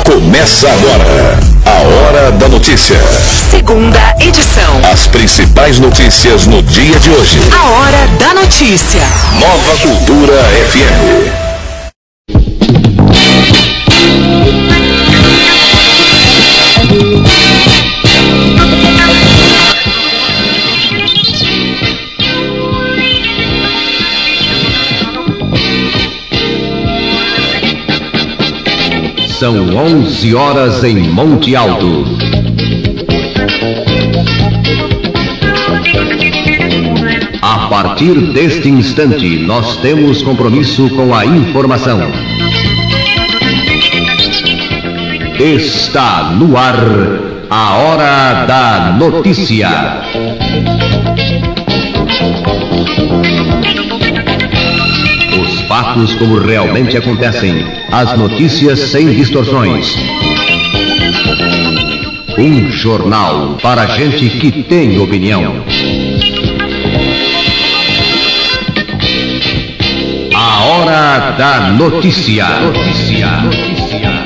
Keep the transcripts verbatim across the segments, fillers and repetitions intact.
Começa agora a Hora da Notícia. Segunda edição. As principais notícias no dia de hoje. A Hora da Notícia. Nova Cultura F M. São onze horas em Monte Alto. A partir deste instante, nós temos compromisso com a informação. Está no ar a Hora da Notícia. Os fatos como realmente acontecem, as notícias sem distorções. Um jornal para gente que tem opinião. A Hora da Notícia. Notícia. Notícia.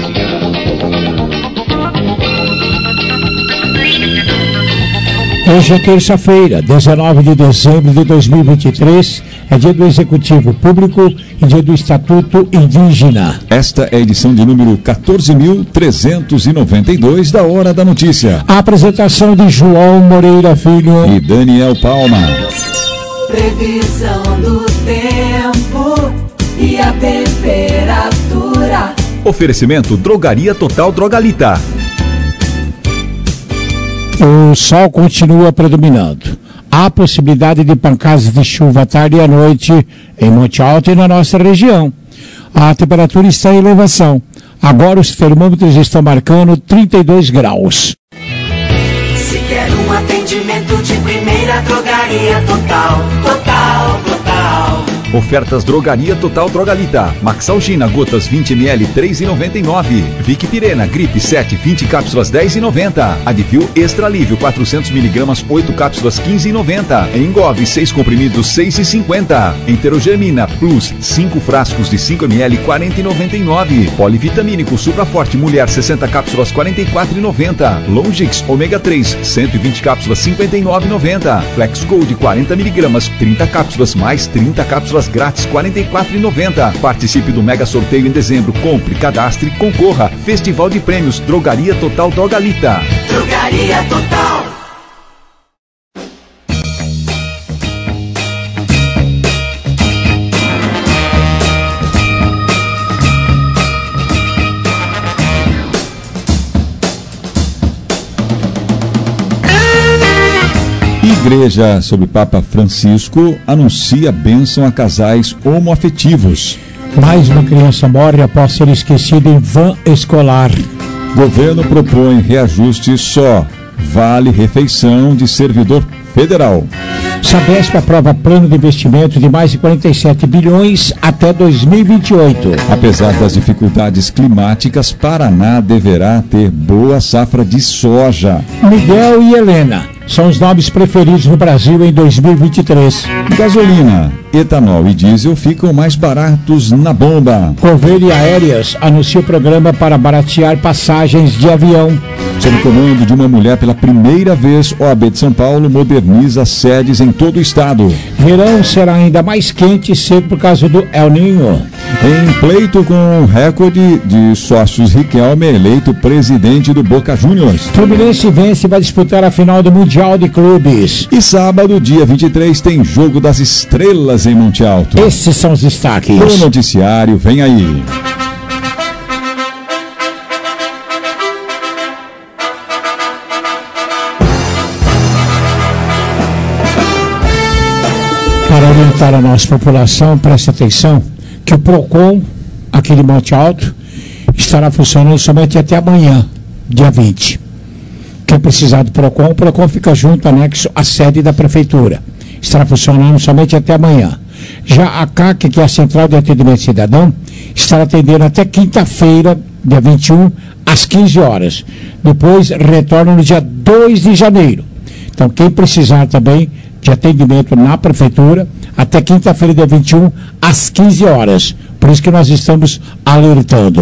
Hoje é terça-feira, dezenove de dezembro de dois mil e vinte e três, é dia do Executivo Público e dia do Estatuto Indígena. Esta é a edição de número quatorze mil trezentos e noventa e dois da Hora da Notícia. A apresentação de João Moreira Filho e Daniel Palma. Previsão do tempo e a temperatura. Oferecimento Drogaria Total Drogalita. O sol continua predominando. Há possibilidade de pancadas de chuva à tarde e à noite em Monte Alto e na nossa região. A temperatura está em elevação. Agora os termômetros estão marcando trinta e dois graus. Se quer um atendimento de primeira, Drogaria Total, Total, Total. Ofertas Drogaria Total Drogalita. Maxalgina, gotas vinte mililitros, três reais e noventa e nove centavos. Vic Pirena, Gripe sete, vinte cápsulas, dez reais e noventa centavos. Advil Extra Alívio, quatrocentos miligramas, oito cápsulas, quinze reais e noventa centavos. Engove, seis comprimidos, seis reais e cinquenta centavos. Enterogermina Plus, cinco frascos de cinco mililitros, quarenta reais e noventa e nove centavos. Polivitamínico Supra Forte Mulher, sessenta cápsulas, quarenta e quatro reais e noventa centavos. Longix Ômega três, cento e vinte cápsulas, cinquenta e nove reais e noventa centavos. Flex Gold, quarenta miligramas, trinta cápsulas, mais trinta cápsulas grátis, quarenta e quatro reais e noventa centavos. Participe do mega sorteio em dezembro. Compre, cadastre, concorra. Festival de Prêmios Drogaria Total Drogalita. Drogaria Total. Igreja sob Papa Francisco anuncia bênção a casais homoafetivos. Mais uma criança morre após ser esquecida em van escolar. Governo propõe reajuste só vale refeição de servidor federal. Sabesp aprova plano de investimento de mais de quarenta e sete bilhões até dois mil e vinte e oito. Apesar das dificuldades climáticas, Paraná deverá ter boa safra de soja. Miguel e Helena são os nomes preferidos no Brasil em dois mil e vinte e três. Gasolina, etanol e diesel ficam mais baratos na bomba. Governo Aéreas anuncia o programa para baratear passagens de avião. Sob o comando de uma mulher pela primeira vez, O A B de São Paulo moderniza sedes em todo o estado. Verão será ainda mais quente e seco por causa do El Niño. Em pleito com recorde de sócios, Riquelme é eleito presidente do Boca Juniors. Fluminense vence e vai disputar a final do Mundial de Clubes. E sábado, dia vinte e três, tem Jogo das Estrelas em Monte Alto. Esses são os destaques. O noticiário vem aí. Para orientar a nossa população, preste atenção que o PROCON, aqui de Monte Alto, estará funcionando somente até amanhã, dia vinte. Quem precisar do PROCON, o PROCON fica junto, anexo à sede da Prefeitura. Estará funcionando somente até amanhã. Já a C A C, que é a Central de Atendimento Cidadão, estará atendendo até quinta-feira, dia vinte e um, às quinze horas. Depois retorna no dia dois de janeiro. Então, quem precisar também de atendimento na Prefeitura, até quinta-feira, dia vinte e um, às quinze horas. Por isso que nós estamos alertando.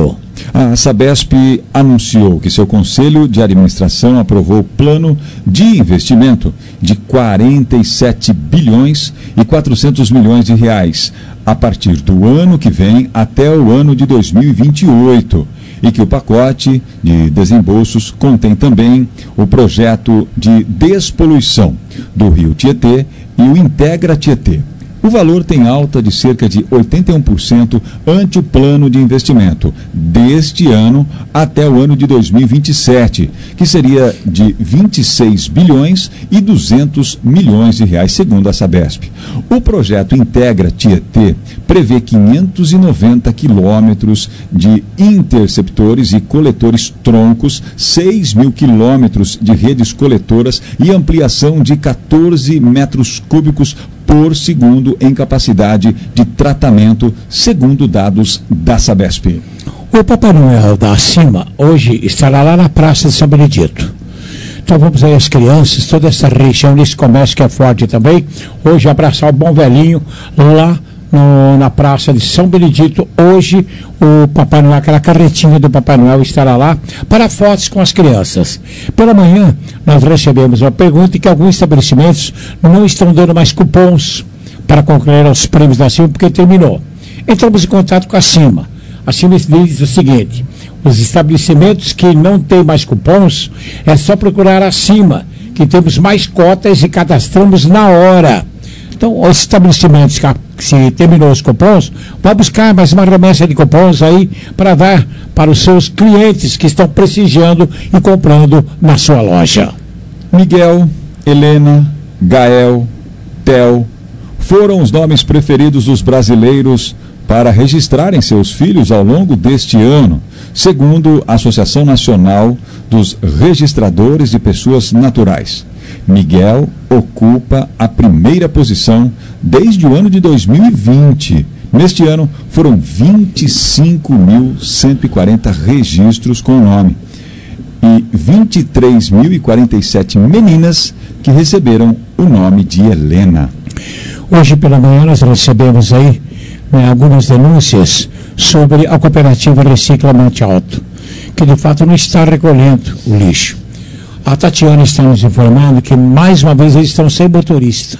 A Sabesp anunciou que seu Conselho de Administração aprovou o plano de investimento de quarenta e sete bilhões e quatrocentos milhões de reais a partir do ano que vem até o ano de dois mil e vinte e oito, e que o pacote de desembolsos contém também o projeto de despoluição do Rio Tietê e o Integra Tietê. O valor tem alta de cerca de oitenta e um por cento ante o plano de investimento deste ano até o ano de dois mil e vinte e sete, que seria de vinte e seis bilhões e duzentos milhões de reais, segundo a Sabesp. O projeto Integra Tietê prevê quinhentos e noventa quilômetros de interceptores e coletores troncos, seis mil quilômetros de redes coletoras e ampliação de quatorze metros cúbicos por segundo em capacidade de tratamento, segundo dados da Sabesp. O Papai Noel da Acima hoje estará lá na Praça de São Benedito. Então vamos aí as crianças, toda essa região desse comércio que é forte também, hoje abraçar o bom velhinho lá no, na Praça de São Benedito. Hoje o Papai Noel, aquela carretinha do Papai Noel estará lá para fotos com as crianças. Pela manhã nós recebemos uma pergunta que alguns estabelecimentos não estão dando mais cupons para concorrer aos prêmios da Cima porque terminou. Entramos em contato com a Cima. A Cima diz o seguinte: os estabelecimentos que não têm mais cupons, é só procurar a Cima, que temos mais cotas e cadastramos na hora. Então, os estabelecimentos que se terminou os cupons, vai buscar mais uma remessa de cupons aí para dar para os seus clientes que estão prestigiando e comprando na sua loja. Miguel, Helena, Gael, Theo foram os nomes preferidos dos brasileiros para registrarem seus filhos ao longo deste ano, segundo a Associação Nacional dos Registradores de Pessoas Naturais. Miguel ocupa a primeira posição desde o ano de dois mil e vinte. Neste ano, foram vinte e cinco mil cento e quarenta registros com o nome e vinte e três mil e quarenta e sete meninas que receberam o nome de Helena. Hoje pela manhã nós recebemos aí né, algumas denúncias sobre a cooperativa Recicla Monte Alto, que de fato não está recolhendo o lixo. A Tatiana está nos informando que mais uma vez eles estão sem motorista.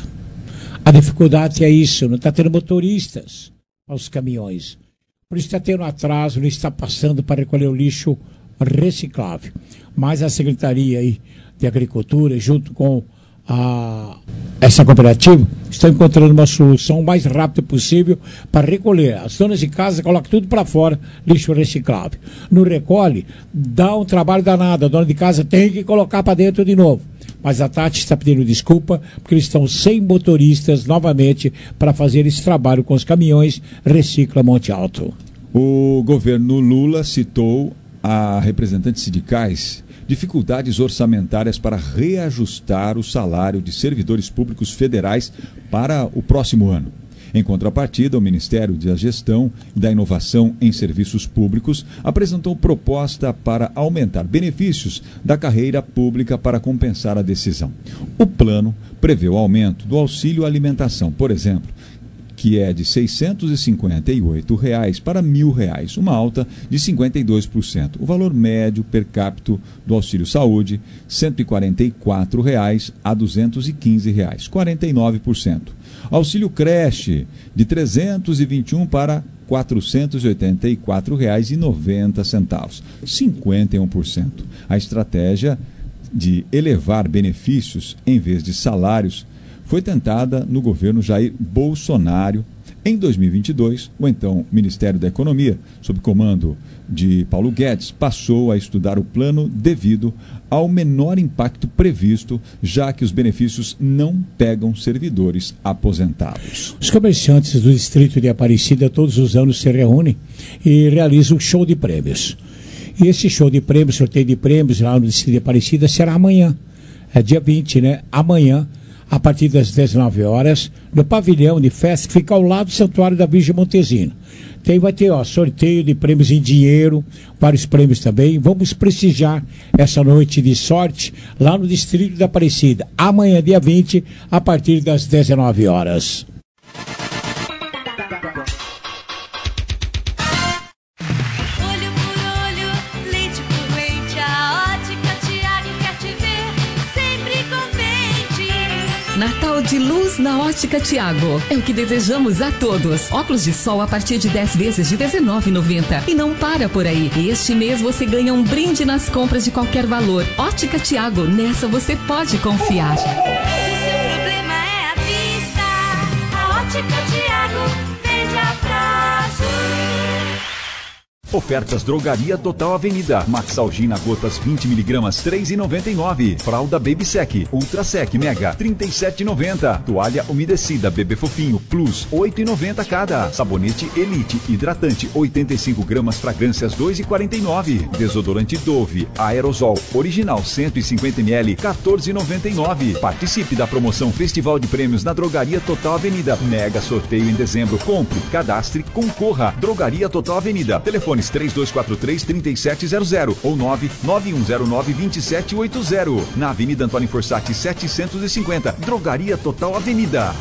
A dificuldade é isso, não está tendo motoristas aos caminhões. Por isso está tendo atraso, não está passando para recolher o lixo reciclável. Mas a Secretaria aí de Agricultura, junto com a, essa cooperativa, estão encontrando uma solução o mais rápido possível para recolher. As donas de casa colocam tudo para fora, lixo reciclável. No recolhe, dá um trabalho danado, a dona de casa tem que colocar para dentro de novo. Mas a Tati está pedindo desculpa, porque eles estão sem motoristas novamente para fazer esse trabalho com os caminhões Recicla Monte Alto. O governo Lula citou a representantes sindicais dificuldades orçamentárias para reajustar o salário de servidores públicos federais para o próximo ano. Em contrapartida, o Ministério da Gestão e da Inovação em Serviços Públicos apresentou proposta para aumentar benefícios da carreira pública para compensar a decisão. O plano prevê o aumento do auxílio alimentação, por exemplo, que é de seiscentos e cinquenta e oito reais para mil reais, uma alta de cinquenta e dois por cento. O valor médio per capita do auxílio saúde, cento e quarenta e quatro reais a duzentos e quinze reais, quarenta e nove por cento. Auxílio creche, de trezentos e vinte e um para quatrocentos e oitenta e quatro reais e noventa centavos, cinquenta e um por cento. A estratégia de elevar benefícios em vez de salários foi tentada no governo Jair Bolsonaro. Em dois mil e vinte e dois, o então Ministério da Economia, sob comando de Paulo Guedes, passou a estudar o plano devido ao menor impacto previsto, já que os benefícios não pegam servidores aposentados. Os comerciantes do distrito de Aparecida todos os anos se reúnem e realizam um show de prêmios. E esse show de prêmios, sorteio de prêmios lá no distrito de Aparecida será amanhã. É dia vinte, né? Amanhã, a partir das dezenove horas, no pavilhão de festa que fica ao lado do Santuário da Virgem Montesina. Tem, vai ter ó, sorteio de prêmios em dinheiro, vários prêmios também. Vamos prestigiar essa noite de sorte lá no Distrito da Aparecida. Amanhã, dia vinte, a partir das dezenove horas. Olho por Natal de luz na Ótica Tiago. É o que desejamos a todos. Óculos de sol a partir de dez vezes de dezenove reais e noventa centavos. E não para por aí. Este mês você ganha um brinde nas compras de qualquer valor. Ótica Tiago, nessa você pode confiar. O problema é a vista. A Ótica Tiago vende a prazo. Ofertas Drogaria Total Avenida. Maxalgina gotas vinte miligramas, três reais e noventa e nove centavos. Fralda Baby Sec Ultra Sec Mega, trinta e sete reais e noventa centavos. Toalha umedecida Bebê Fofinho Plus, oito reais e noventa centavos cada. Sabonete Elite hidratante, oitenta e cinco gramas, fragrâncias, dois reais e quarenta e nove centavos. Desodorante Dove Aerosol Original cento e cinquenta mililitros, quatorze reais e noventa e nove centavos. Participe da promoção Festival de Prêmios na Drogaria Total Avenida. Mega sorteio em dezembro. Compre, cadastre, concorra. Drogaria Total Avenida. Telefone três dois quatro três, três sete zero zero ou nove nove um zero nove, dois sete oito zero. Na Avenida Antônio Forsatti, setecentos e cinquenta. Drogaria Total Avenida.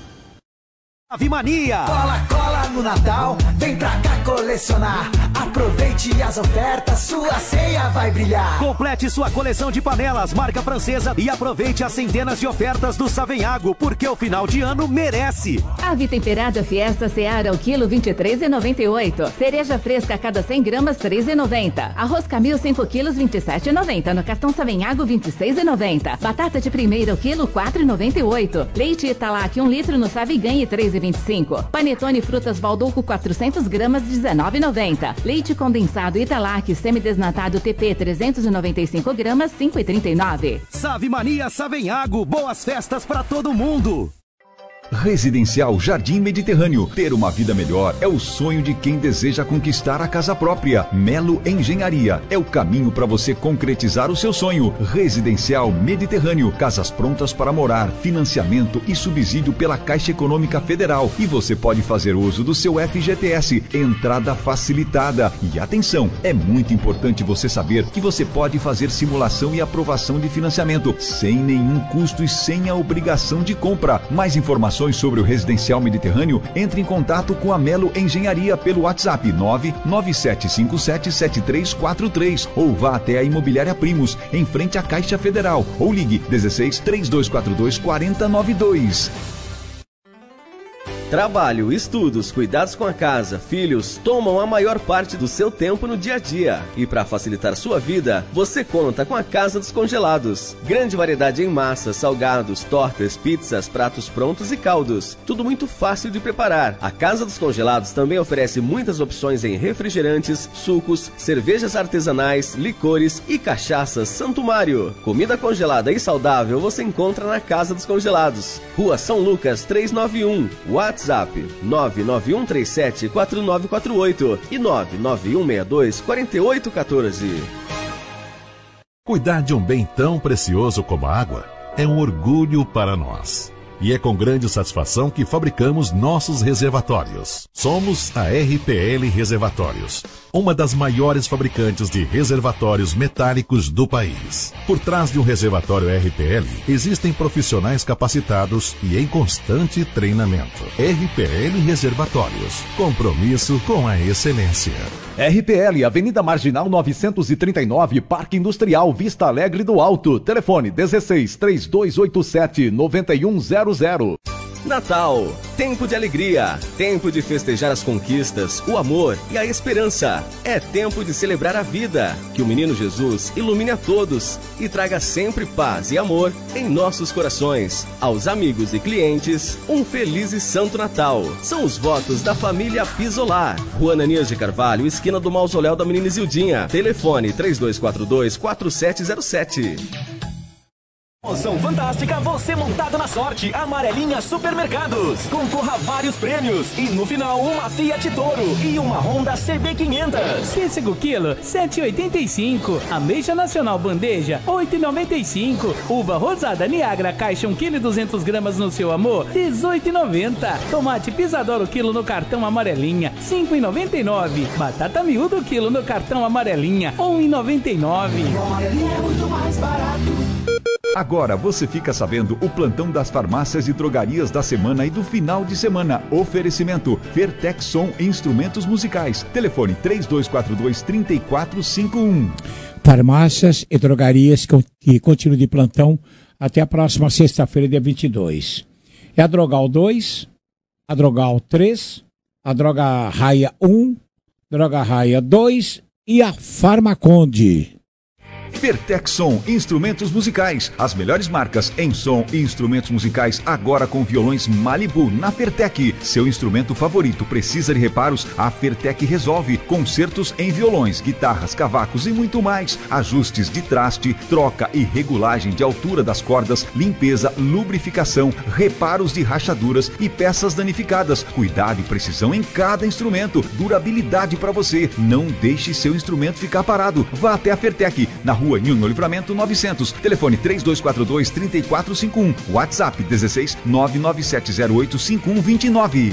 Ave Mania! Cola, cola no Natal, vem pra cá colecionar. Aproveite as ofertas, sua ceia vai brilhar. Complete sua coleção de panelas, marca francesa, e aproveite as centenas de ofertas do Savenhago, porque o final de ano merece. Ave temperada Fiesta Seara, o quilo vinte e três reais e noventa e oito centavos. Cereja fresca a cada cem gramas, três reais e noventa centavos. Arroz Camil, cinco quilos, vinte e sete reais e noventa centavos. No cartão Savenhago, vinte e seis reais e noventa centavos. Batata de primeira, o quilo, quatro reais e noventa e oito centavos. Leite Italac, um litro no Saviganhe, três reais e vinte e cinco centavos. Panetone Frutas Balduco, quatrocentas gramas, dezenove reais e noventa centavos. Leite condensado Italac, semidesnatado T P, trezentos e noventa e cinco gramas, cinco reais e trinta e nove centavos. Save Mania Savenhago, boas festas pra todo mundo! Residencial Jardim Mediterrâneo. Ter uma vida melhor é o sonho de quem deseja conquistar a casa própria. Melo Engenharia é o caminho para você concretizar o seu sonho. Residencial Mediterrâneo. Casas prontas para morar, financiamento e subsídio pela Caixa Econômica Federal. E você pode fazer uso do seu F G T S. Entrada facilitada. E atenção, é muito importante você saber que você pode fazer simulação e aprovação de financiamento sem nenhum custo e sem a obrigação de compra. Mais informações sobre o Residencial Mediterrâneo, entre em contato com a Melo Engenharia pelo WhatsApp nove nove sete cinco sete, sete três quatro três ou vá até a Imobiliária Primos, em frente à Caixa Federal, ou ligue dezesseis, três dois quatro dois, quatro zero nove dois. Trabalho, estudos, cuidados com a casa, filhos tomam a maior parte do seu tempo no dia a dia. E para facilitar sua vida, você conta com a Casa dos Congelados. Grande variedade em massas, salgados, tortas, pizzas, pratos prontos e caldos. Tudo muito fácil de preparar. A Casa dos Congelados também oferece muitas opções em refrigerantes, sucos, cervejas artesanais, licores e cachaças Santo Mário. Comida congelada e saudável você encontra na Casa dos Congelados. Rua São Lucas trezentos e noventa e um. WhatsApp nove nove um três sete, quatro nove quatro oito e nove nove um seis dois, quatro oito um quatro. Cuidar de um bem tão precioso como a água é um orgulho para nós. E é com grande satisfação que fabricamos nossos reservatórios. Somos a R P L Reservatórios, uma das maiores fabricantes de reservatórios metálicos do país. Por trás de um reservatório R P L, existem profissionais capacitados e em constante treinamento. R P L Reservatórios, compromisso com a excelência. R P L, Avenida Marginal novecentos e trinta e nove, Parque Industrial, Vista Alegre do Alto. Telefone dezesseis, três dois oito sete, nove um zero zero. Natal, tempo de alegria, tempo de festejar as conquistas, o amor e a esperança. É tempo de celebrar a vida. Que o menino Jesus ilumine a todos e traga sempre paz e amor em nossos corações. Aos amigos e clientes, um feliz e santo Natal. São os votos da família Pisolar. Rua Ananias de Carvalho, esquina do Mausoléu da Menina Isildinha. Telefone três dois quatro dois, quatro sete zero sete. Promoção fantástica, você montado na sorte. Amarelinha Supermercados. Concorra a vários prêmios. E no final, uma Fiat Toro e uma Honda C B quinhentos. Pêssego quilo, sete reais e oitenta e cinco. Ameixa Nacional Bandeja, oito reais e noventa e cinco. Uva rosada Niagara, caixa um quilo e duzentas gramas no seu amor, dezoito reais e noventa. Tomate Pisadoro quilo no cartão Amarelinha, cinco reais e noventa e nove. Batata miúdo quilo no cartão Amarelinha, um real e noventa e nove. Amarelinha é muito mais barato. Agora você fica sabendo o plantão das farmácias e drogarias da semana e do final de semana. Oferecimento Fertex Som e Instrumentos Musicais. Telefone três dois quatro dois, três quatro cinco um. Farmácias e drogarias que continuam de plantão até a próxima sexta-feira, dia vinte e dois. É a Drogal dois, a Drogal três, a Droga Raia um, Droga Raia dois e a Farmaconde. Fertexson Instrumentos Musicais. As melhores marcas em som e instrumentos musicais agora com violões Malibu na Fertec. Seu instrumento favorito precisa de reparos? A Fertec resolve. Concertos em violões, guitarras, cavacos e muito mais. Ajustes de traste, troca e regulagem de altura das cordas, limpeza, lubrificação, reparos de rachaduras e peças danificadas. Cuidado e precisão em cada instrumento. Durabilidade para você. Não deixe seu instrumento ficar parado. Vá até a Fertec, na Rua Nhono Livramento novecentos, telefone três dois quatro dois, três quatro cinco um, WhatsApp dezesseis, nove nove sete zero oito, cinco um dois nove.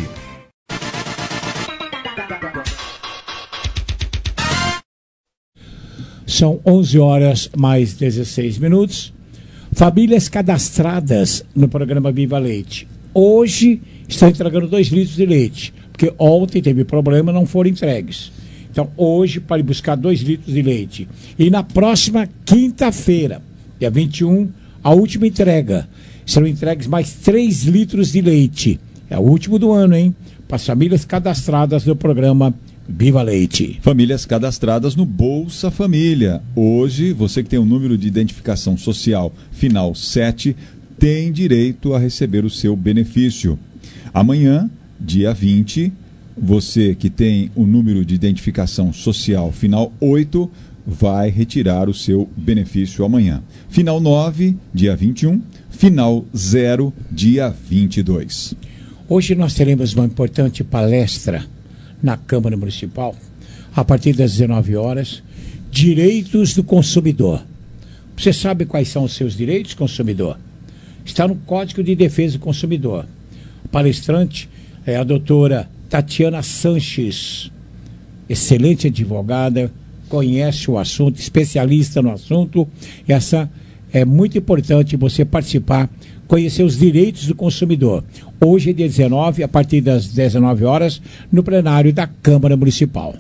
São onze horas mais dezesseis minutos. Famílias cadastradas no programa Viva Leite. Hoje estão entregando dois litros de leite, porque ontem teve problema, não foram entregues. Então, hoje, para ir buscar dois litros de leite. E na próxima quinta-feira, dia vinte e um, a última entrega. Serão entregues mais três litros de leite. É o último do ano, hein? Para as famílias cadastradas no programa Viva Leite. Famílias cadastradas no Bolsa Família. Hoje, você que tem o um número de identificação social final sete, tem direito a receber o seu benefício. Amanhã, dia vinte, você que tem o número de identificação social final oito vai retirar o seu benefício amanhã. Final nove, dia vinte e um. Final zero, dia vinte e dois. Hoje nós teremos uma importante palestra na Câmara Municipal, a partir das dezenove horas, Direitos do Consumidor. Você sabe quais são os seus direitos, consumidor? Está no Código de Defesa do Consumidor. A palestrante é a doutora Tatiana Sanches, excelente advogada, conhece o assunto, especialista no assunto. Essa é muito importante você participar, conhecer os direitos do consumidor. Hoje é dia dezenove, a partir das dezenove horas, no plenário da Câmara Municipal.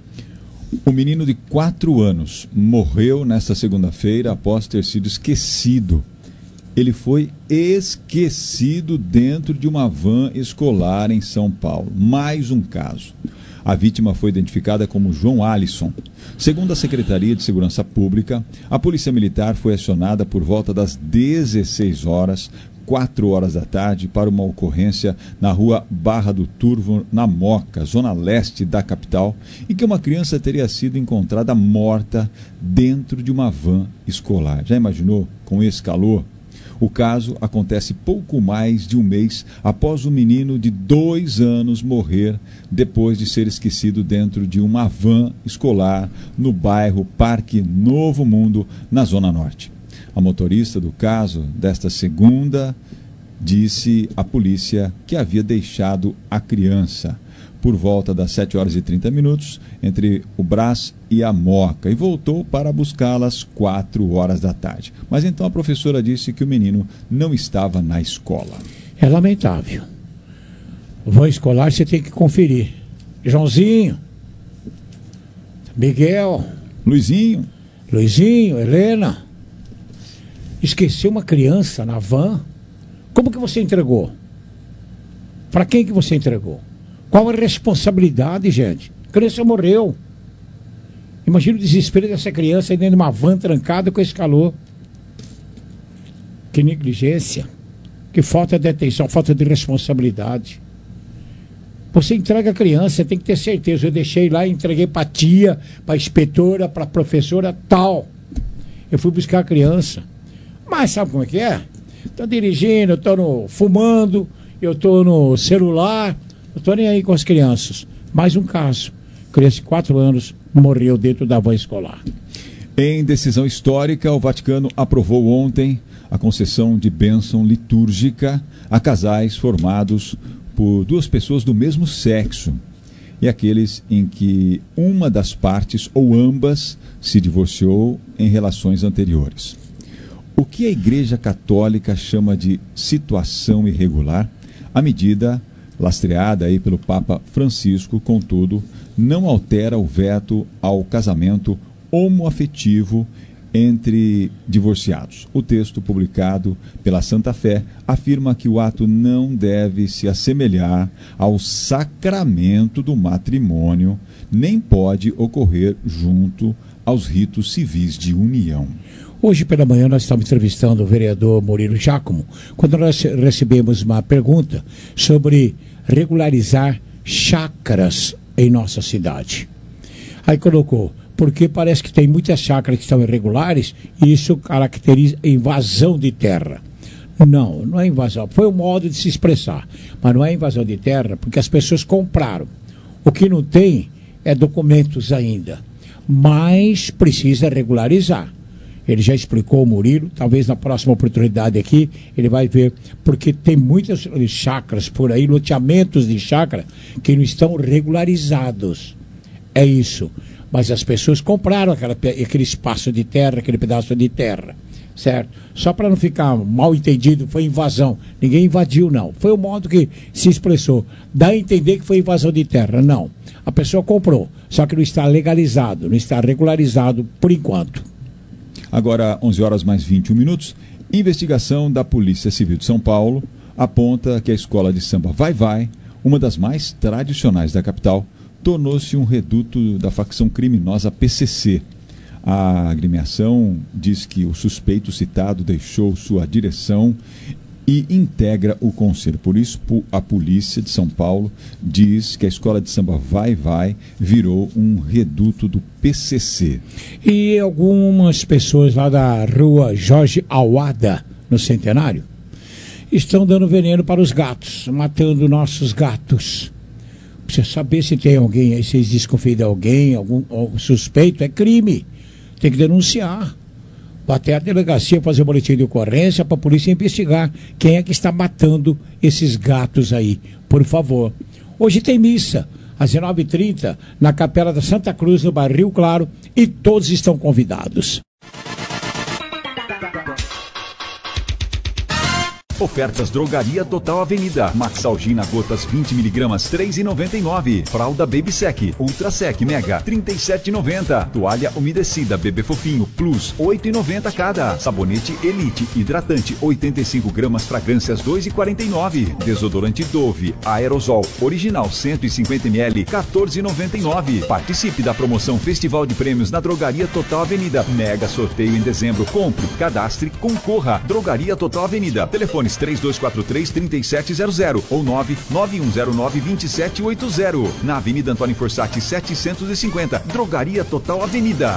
O menino de quatro anos morreu nesta segunda-feira após ter sido esquecido. Ele foi esquecido dentro de uma van escolar em São Paulo. Mais um caso. A vítima foi identificada como João Alisson. Segundo a Secretaria de Segurança Pública, a Polícia Militar foi acionada por volta das dezesseis horas, quatro horas da tarde, para uma ocorrência na rua Barra do Turvo, na Moca, zona leste da capital, em que uma criança teria sido encontrada morta dentro de uma van escolar. Já imaginou com esse calor? O caso acontece pouco mais de um mês após o menino de dois anos morrer depois de ser esquecido dentro de uma van escolar no bairro Parque Novo Mundo, na Zona Norte. A motorista do caso desta segunda disse à polícia que havia deixado a criança por volta das sete horas e trinta minutos entre o Brás e a Moca e voltou para buscá-las quatro horas da tarde. Mas então a professora disse que o menino não estava na escola. É lamentável. Van escolar você tem que conferir. Joãozinho, Miguel, Luizinho, Luizinho, Helena, esqueceu uma criança na van. Como que você entregou? Para quem que você entregou? Qual a responsabilidade, gente? A criança morreu. Imagina o desespero dessa criança dentro de uma van trancada com esse calor. Que negligência. Que falta de atenção, falta de responsabilidade. Você entrega a criança, tem que ter certeza. Eu deixei lá, entreguei para a tia, para a inspetora, para a professora, tal. Eu fui buscar a criança. Mas sabe como é que é? Estou dirigindo, estou fumando, eu estou no celular. Eu estou nem aí com as crianças. Mais um caso. Criança de quatro anos morreu dentro da van escolar. Em decisão histórica, o Vaticano aprovou ontem a concessão de bênção litúrgica a casais formados por duas pessoas do mesmo sexo e aqueles em que uma das partes ou ambas se divorciou em relações anteriores. O que a Igreja Católica chama de situação irregular, a medida lastreada aí pelo Papa Francisco, contudo, não altera o veto ao casamento homoafetivo entre divorciados. O texto publicado pela Santa Fé afirma que o ato não deve se assemelhar ao sacramento do matrimônio, nem pode ocorrer junto aos ritos civis de união. Hoje pela manhã nós estamos entrevistando o vereador Murilo Giacomo, quando nós recebemos uma pergunta sobre regularizar chácaras em nossa cidade. Aí colocou, porque parece que tem muitas chácaras que estão irregulares e isso caracteriza invasão de terra. Não, não é invasão. Foi um modo de se expressar, mas não é invasão de terra porque as pessoas compraram. O que não tem é documentos ainda, mas precisa regularizar. Ele já explicou o Murilo, talvez na próxima oportunidade aqui ele vai ver, porque tem muitas chácaras por aí, loteamentos de chácara que não estão regularizados. É isso. Mas as pessoas compraram aquela, aquele espaço de terra, aquele pedaço de terra, certo? Só para não ficar mal entendido, foi invasão. Ninguém invadiu, não. Foi o modo que se expressou. Dá a entender que foi invasão de terra. Não. A pessoa comprou, só que não está legalizado, não está regularizado por enquanto. Agora, onze horas mais vinte e um minutos. Investigação da Polícia Civil de São Paulo aponta que a escola de samba Vai Vai, uma das mais tradicionais da capital, tornou-se um reduto da facção criminosa P C C. A agremiação diz que o suspeito citado deixou sua direção e integra o conselho. Por isso, a Polícia de São Paulo diz que a escola de samba Vai Vai virou um reduto do P C C. E algumas pessoas lá da rua Jorge Awada, no Centenário, estão dando veneno para os gatos, matando nossos gatos. Precisa saber se tem alguém aí, se vocês desconfiam de alguém, algum, algum suspeito, é crime. Tem que denunciar. Até a delegacia fazer um boletim de ocorrência para a polícia investigar quem é que está matando esses gatos aí, por favor. Hoje tem missa, às dezenove e trinta, na Capela da Santa Cruz, no bairro Rio Claro, e todos estão convidados. Ofertas Drogaria Total Avenida. Maxalgina gotas vinte miligramas, três reais e noventa e nove centavos. Fralda Baby Sec, Ultra Sec Mega, trinta e sete reais e noventa centavos. Toalha umedecida Bebê Fofinho Plus, oito reais e noventa centavos cada. Sabonete Elite Hidratante, oitenta e cinco gramas, fragrâncias dois reais e quarenta e nove centavos. Desodorante Dove Aerosol Original cento e cinquenta mililitros, quatorze reais e noventa e nove centavos. Participe da promoção Festival de Prêmios na Drogaria Total Avenida. Mega sorteio em dezembro. Compre, cadastre, concorra. Drogaria Total Avenida. Telefone três dois quatro três, três sete zero zero ou nove nove um zero nove, dois sete oito zero. Na Avenida Antônio Forsatti, setecentos e cinquenta. Drogaria Total Avenida.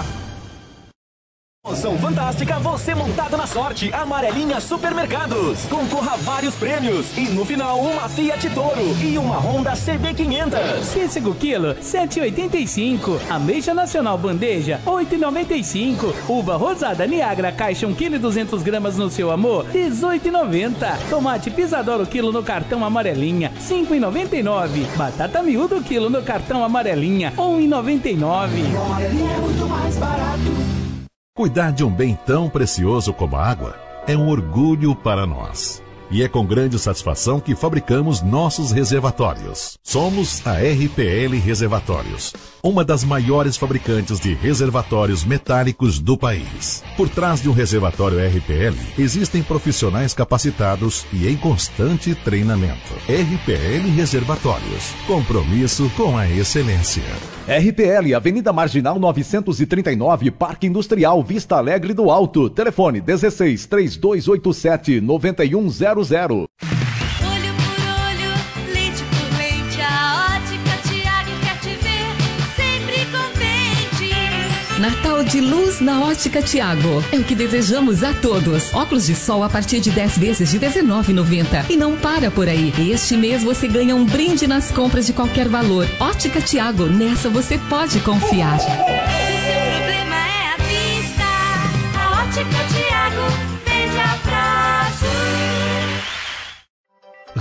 Promoção fantástica, você montado na sorte. Amarelinha Supermercados. Concorra a vários prêmios. E no final, uma Fiat Toro e uma Honda C B quinhentos. Pêssego quilo, sete reais e oitenta e cinco. Ameixa Nacional Bandeja, oito reais e noventa e cinco. Uva rosada Niagara Caixa um quilo e duzentas gramas no seu amor, dezoito reais e noventa centavos. Tomate Pisadoro quilo no cartão Amarelinha, cinco reais e noventa e nove centavos. Batata miúdo quilo no cartão Amarelinha, um real e noventa e nove centavos. Amarelinha é muito mais barato. Cuidar de um bem tão precioso como a água é um orgulho para nós. E é com grande satisfação que fabricamos nossos reservatórios. Somos a R P L Reservatórios, uma das maiores fabricantes de reservatórios metálicos do país. Por trás de um reservatório R P L, existem profissionais capacitados e em constante treinamento. R P L Reservatórios, compromisso com a excelência. R P L, Avenida Marginal novecentos e trinta e nove, Parque Industrial, Vista Alegre do Alto. Telefone dezesseis, três dois oito sete, nove um zero zero. Olho por olho, leite por leite, a Ótica Tiago quer te ver sempre contente. Natal de luz na Ótica Tiago. É o que desejamos a todos. Óculos de sol a partir de dez vezes de dezenove reais e noventa centavos. E não para por aí. Este mês você ganha um brinde nas compras de qualquer valor. Ótica Tiago, nessa você pode confiar. Se o problema é a vista, a Ótica Tiago vende a prazo.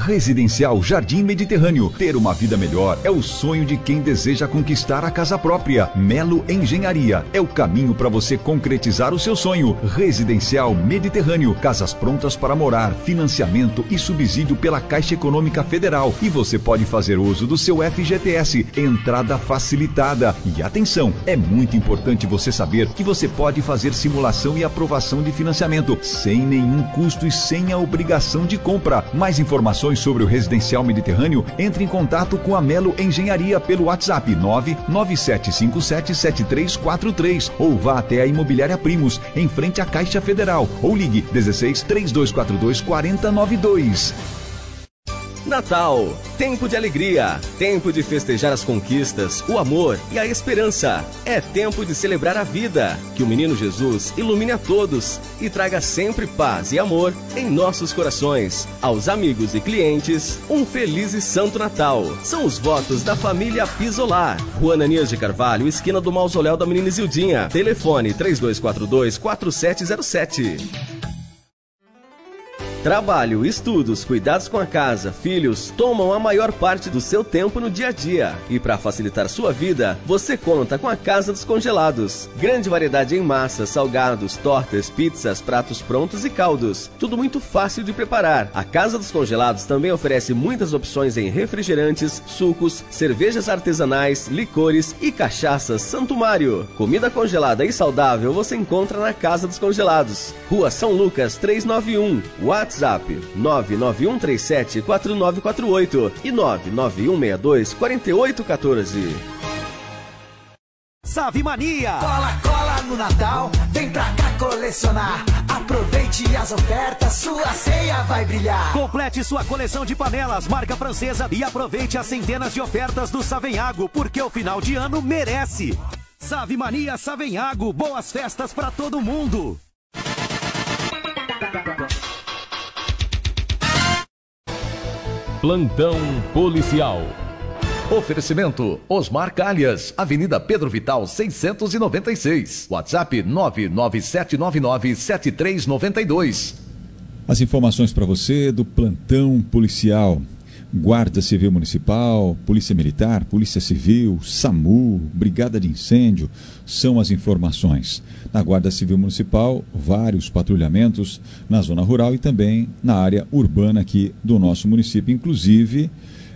Residencial Jardim Mediterrâneo. Ter uma vida melhor é o sonho de quem deseja conquistar a casa própria. Melo Engenharia é o caminho para você concretizar o seu sonho. Residencial Mediterrâneo. Casas prontas para morar, financiamento e subsídio pela Caixa Econômica Federal. E você pode fazer uso do seu F G T S. Entrada facilitada. E atenção, é muito importante você saber que você pode fazer simulação e aprovação de financiamento sem nenhum custo e sem a obrigação de compra. Mais informações sobre o Residencial Mediterrâneo, entre em contato com a Melo Engenharia pelo WhatsApp nove nove sete cinco sete sete três quatro três ou vá até a Imobiliária Primos, em frente à Caixa Federal, ou ligue dezesseis, três dois quatro dois, quatro zero nove dois. Natal, tempo de alegria, tempo de festejar as conquistas, o amor e a esperança. É tempo de celebrar a vida. Que o menino Jesus ilumine a todos e traga sempre paz e amor em nossos corações. Aos amigos e clientes, um feliz e santo Natal. São os votos da família Pisolar. Rua Ananias de Carvalho, esquina do Mausoléu da Menina Isildinha. Telefone três dois quatro dois, quatro sete zero sete. Trabalho, estudos, cuidados com a casa, filhos, tomam a maior parte do seu tempo no dia a dia. E para facilitar sua vida, você conta com a Casa dos Congelados. Grande variedade em massas, salgados, tortas, pizzas, pratos prontos e caldos. Tudo muito fácil de preparar. A Casa dos Congelados também oferece muitas opções em refrigerantes, sucos, cervejas artesanais, licores e cachaças Santo Mário. Comida congelada e saudável você encontra na Casa dos Congelados. Rua São Lucas trezentos e noventa e um. WhatsApp nove nove um três sete quatro nove quatro oito e nove nove um seis dois quatro oito um quatro. Savimania! Cola, cola no Natal, vem pra cá colecionar. Aproveite as ofertas, sua ceia vai brilhar. Complete sua coleção de panelas, marca francesa, e aproveite as centenas de ofertas do Savenhago, porque o final de ano merece. Savimania Savenhago, boas festas pra todo mundo. Plantão policial. Oferecimento Osmar Calhas, Avenida Pedro Vital seiscentos e noventa e seis. WhatsApp nove nove sete nove nove sete três nove dois. As informações para você do plantão policial. Guarda Civil Municipal, Polícia Militar, Polícia Civil, SAMU, Brigada de Incêndio, são as informações. Na Guarda Civil Municipal, vários patrulhamentos na zona rural e também na área urbana aqui do nosso município, inclusive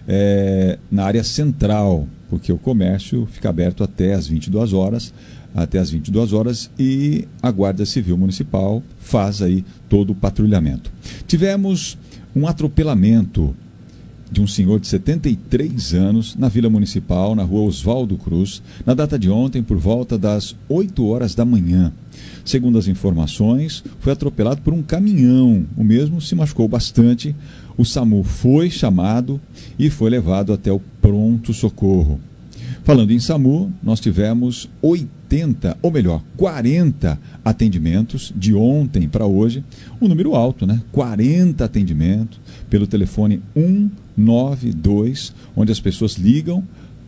é, na área central, porque o comércio fica aberto até às vinte e duas horas, até às vinte e duas horas, e a Guarda Civil Municipal faz aí todo o patrulhamento. Tivemos um atropelamento de um senhor de setenta e três anos na Vila Municipal, na rua Oswaldo Cruz, na data de ontem, por volta das oito horas da manhã. Segundo as informações, foi atropelado por um caminhão. O mesmo se machucou bastante. O SAMU foi chamado e foi levado até o pronto-socorro. Falando em SAMU, nós tivemos oitenta, ou melhor, quarenta atendimentos de ontem para hoje. Um número alto, né? quarenta atendimentos pelo telefone um nove dois, onde as pessoas ligam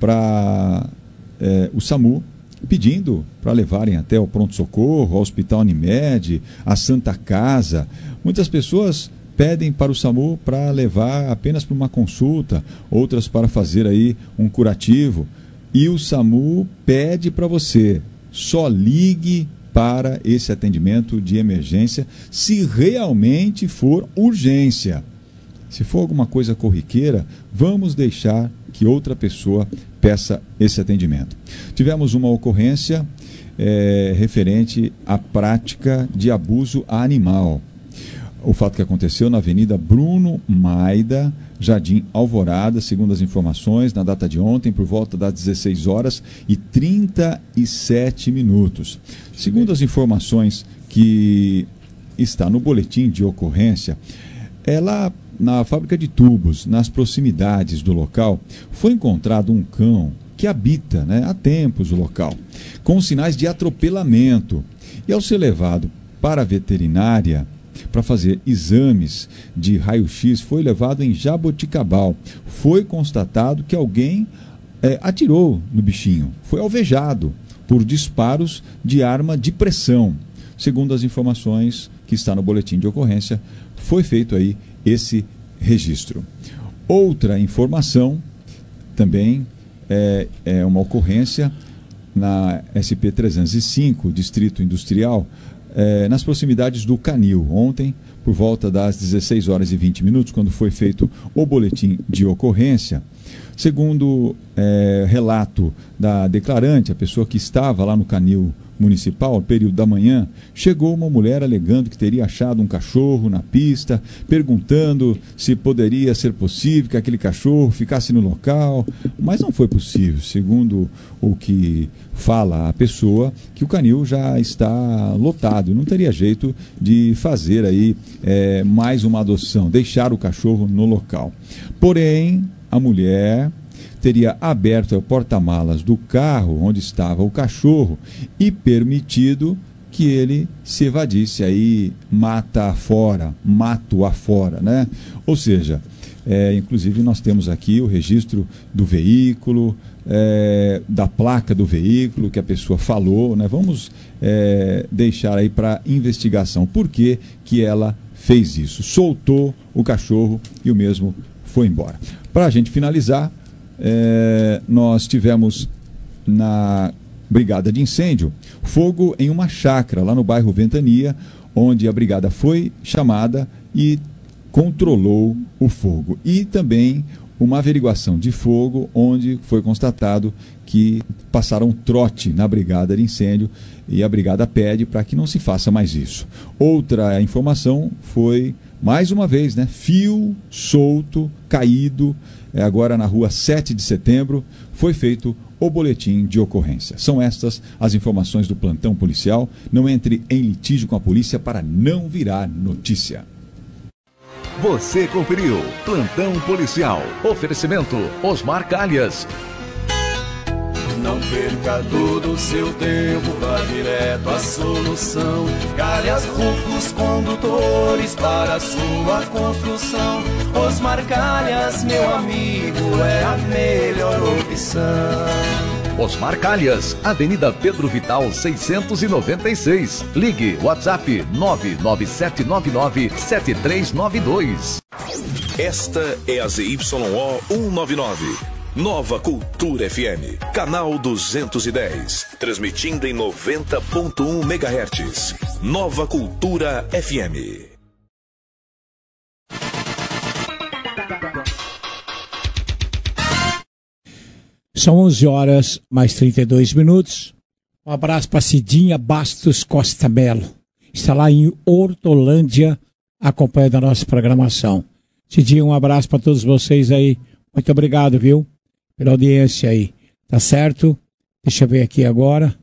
para é, o SAMU, pedindo para levarem até o pronto-socorro, ao Hospital Unimed, a Santa Casa. Muitas pessoas pedem para o SAMU para levar apenas para uma consulta, outras para fazer aí um curativo. E o SAMU pede para você, só ligue para esse atendimento de emergência se realmente for urgência. Se for alguma coisa corriqueira, vamos deixar que outra pessoa peça esse atendimento. Tivemos uma ocorrência é, referente à prática de abuso animal. O fato que aconteceu na Avenida Bruno Maida, Jardim Alvorada, segundo as informações, na data de ontem, por volta das dezesseis horas e trinta e sete minutos. Segundo as informações que está no boletim de ocorrência, é lá na fábrica de tubos, nas proximidades do local, foi encontrado um cão que habita, né, há tempos o local, com sinais de atropelamento. E ao ser levado para a veterinária para fazer exames de raio-x, foi levado em Jaboticabal. Foi constatado que alguém é, atirou no bichinho, foi alvejado por disparos de arma de pressão. Segundo as informações que está no boletim de ocorrência, foi feito aí esse registro. Outra informação também é, é uma ocorrência na S P trezentos e cinco, Distrito Industrial, é, nas proximidades do Canil. Ontem, por volta das dezesseis horas e vinte minutos, quando foi feito o boletim de ocorrência, segundo é, relato da declarante, a pessoa que estava lá no Canil Municipal, no período da manhã, chegou uma mulher alegando que teria achado um cachorro na pista, perguntando se poderia ser possível que aquele cachorro ficasse no local, mas não foi possível, segundo o que fala a pessoa, que o canil já está lotado, não teria jeito de fazer aí é, mais uma adoção, deixar o cachorro no local. Porém, a mulher teria aberto o porta-malas do carro onde estava o cachorro e permitido que ele se evadisse aí, mata afora, mato afora, né? Ou seja, é, inclusive nós temos aqui o registro do veículo, é, da placa do veículo que a pessoa falou, né? Vamos é, deixar aí para investigação por que que ela fez isso, soltou o cachorro e o mesmo foi embora. Para a gente finalizar, É, nós tivemos na brigada de incêndio fogo em uma chácara lá no bairro Ventania, onde a brigada foi chamada e controlou o fogo. E também uma averiguação de fogo, onde foi constatado que passaram trote na brigada de incêndio e a brigada pede para que não se faça mais isso. Outra informação foi, mais uma vez, né, fio solto, caído, é, agora na rua sete de setembro, foi feito o boletim de ocorrência. São estas as informações do plantão policial. Não entre em litígio com a polícia para não virar notícia. Você conferiu Plantão Policial. Oferecimento Osmar Calhas. Não perca todo o seu tempo, vá direto à solução. Calhas Rufos Condutores para a sua construção. Osmar Calhas, meu amigo, é a melhor opção. Osmar Calhas, Avenida Pedro Vital seiscentos e noventa e seis. Ligue WhatsApp nove nove sete nove nove sete três nove dois. Esta é a Z Y O cento e noventa e nove. Nova Cultura F M, canal duzentos e dez, transmitindo em noventa ponto um megahertz. Nova Cultura F M. São onze horas, mais trinta e dois minutos. Um abraço para Cidinha Bastos Costa Melo. Está lá em Hortolândia, acompanhando a nossa programação. Cidinha, um abraço para todos vocês aí. Muito obrigado, viu? Pela audiência aí. Tá certo? Deixa eu ver aqui agora.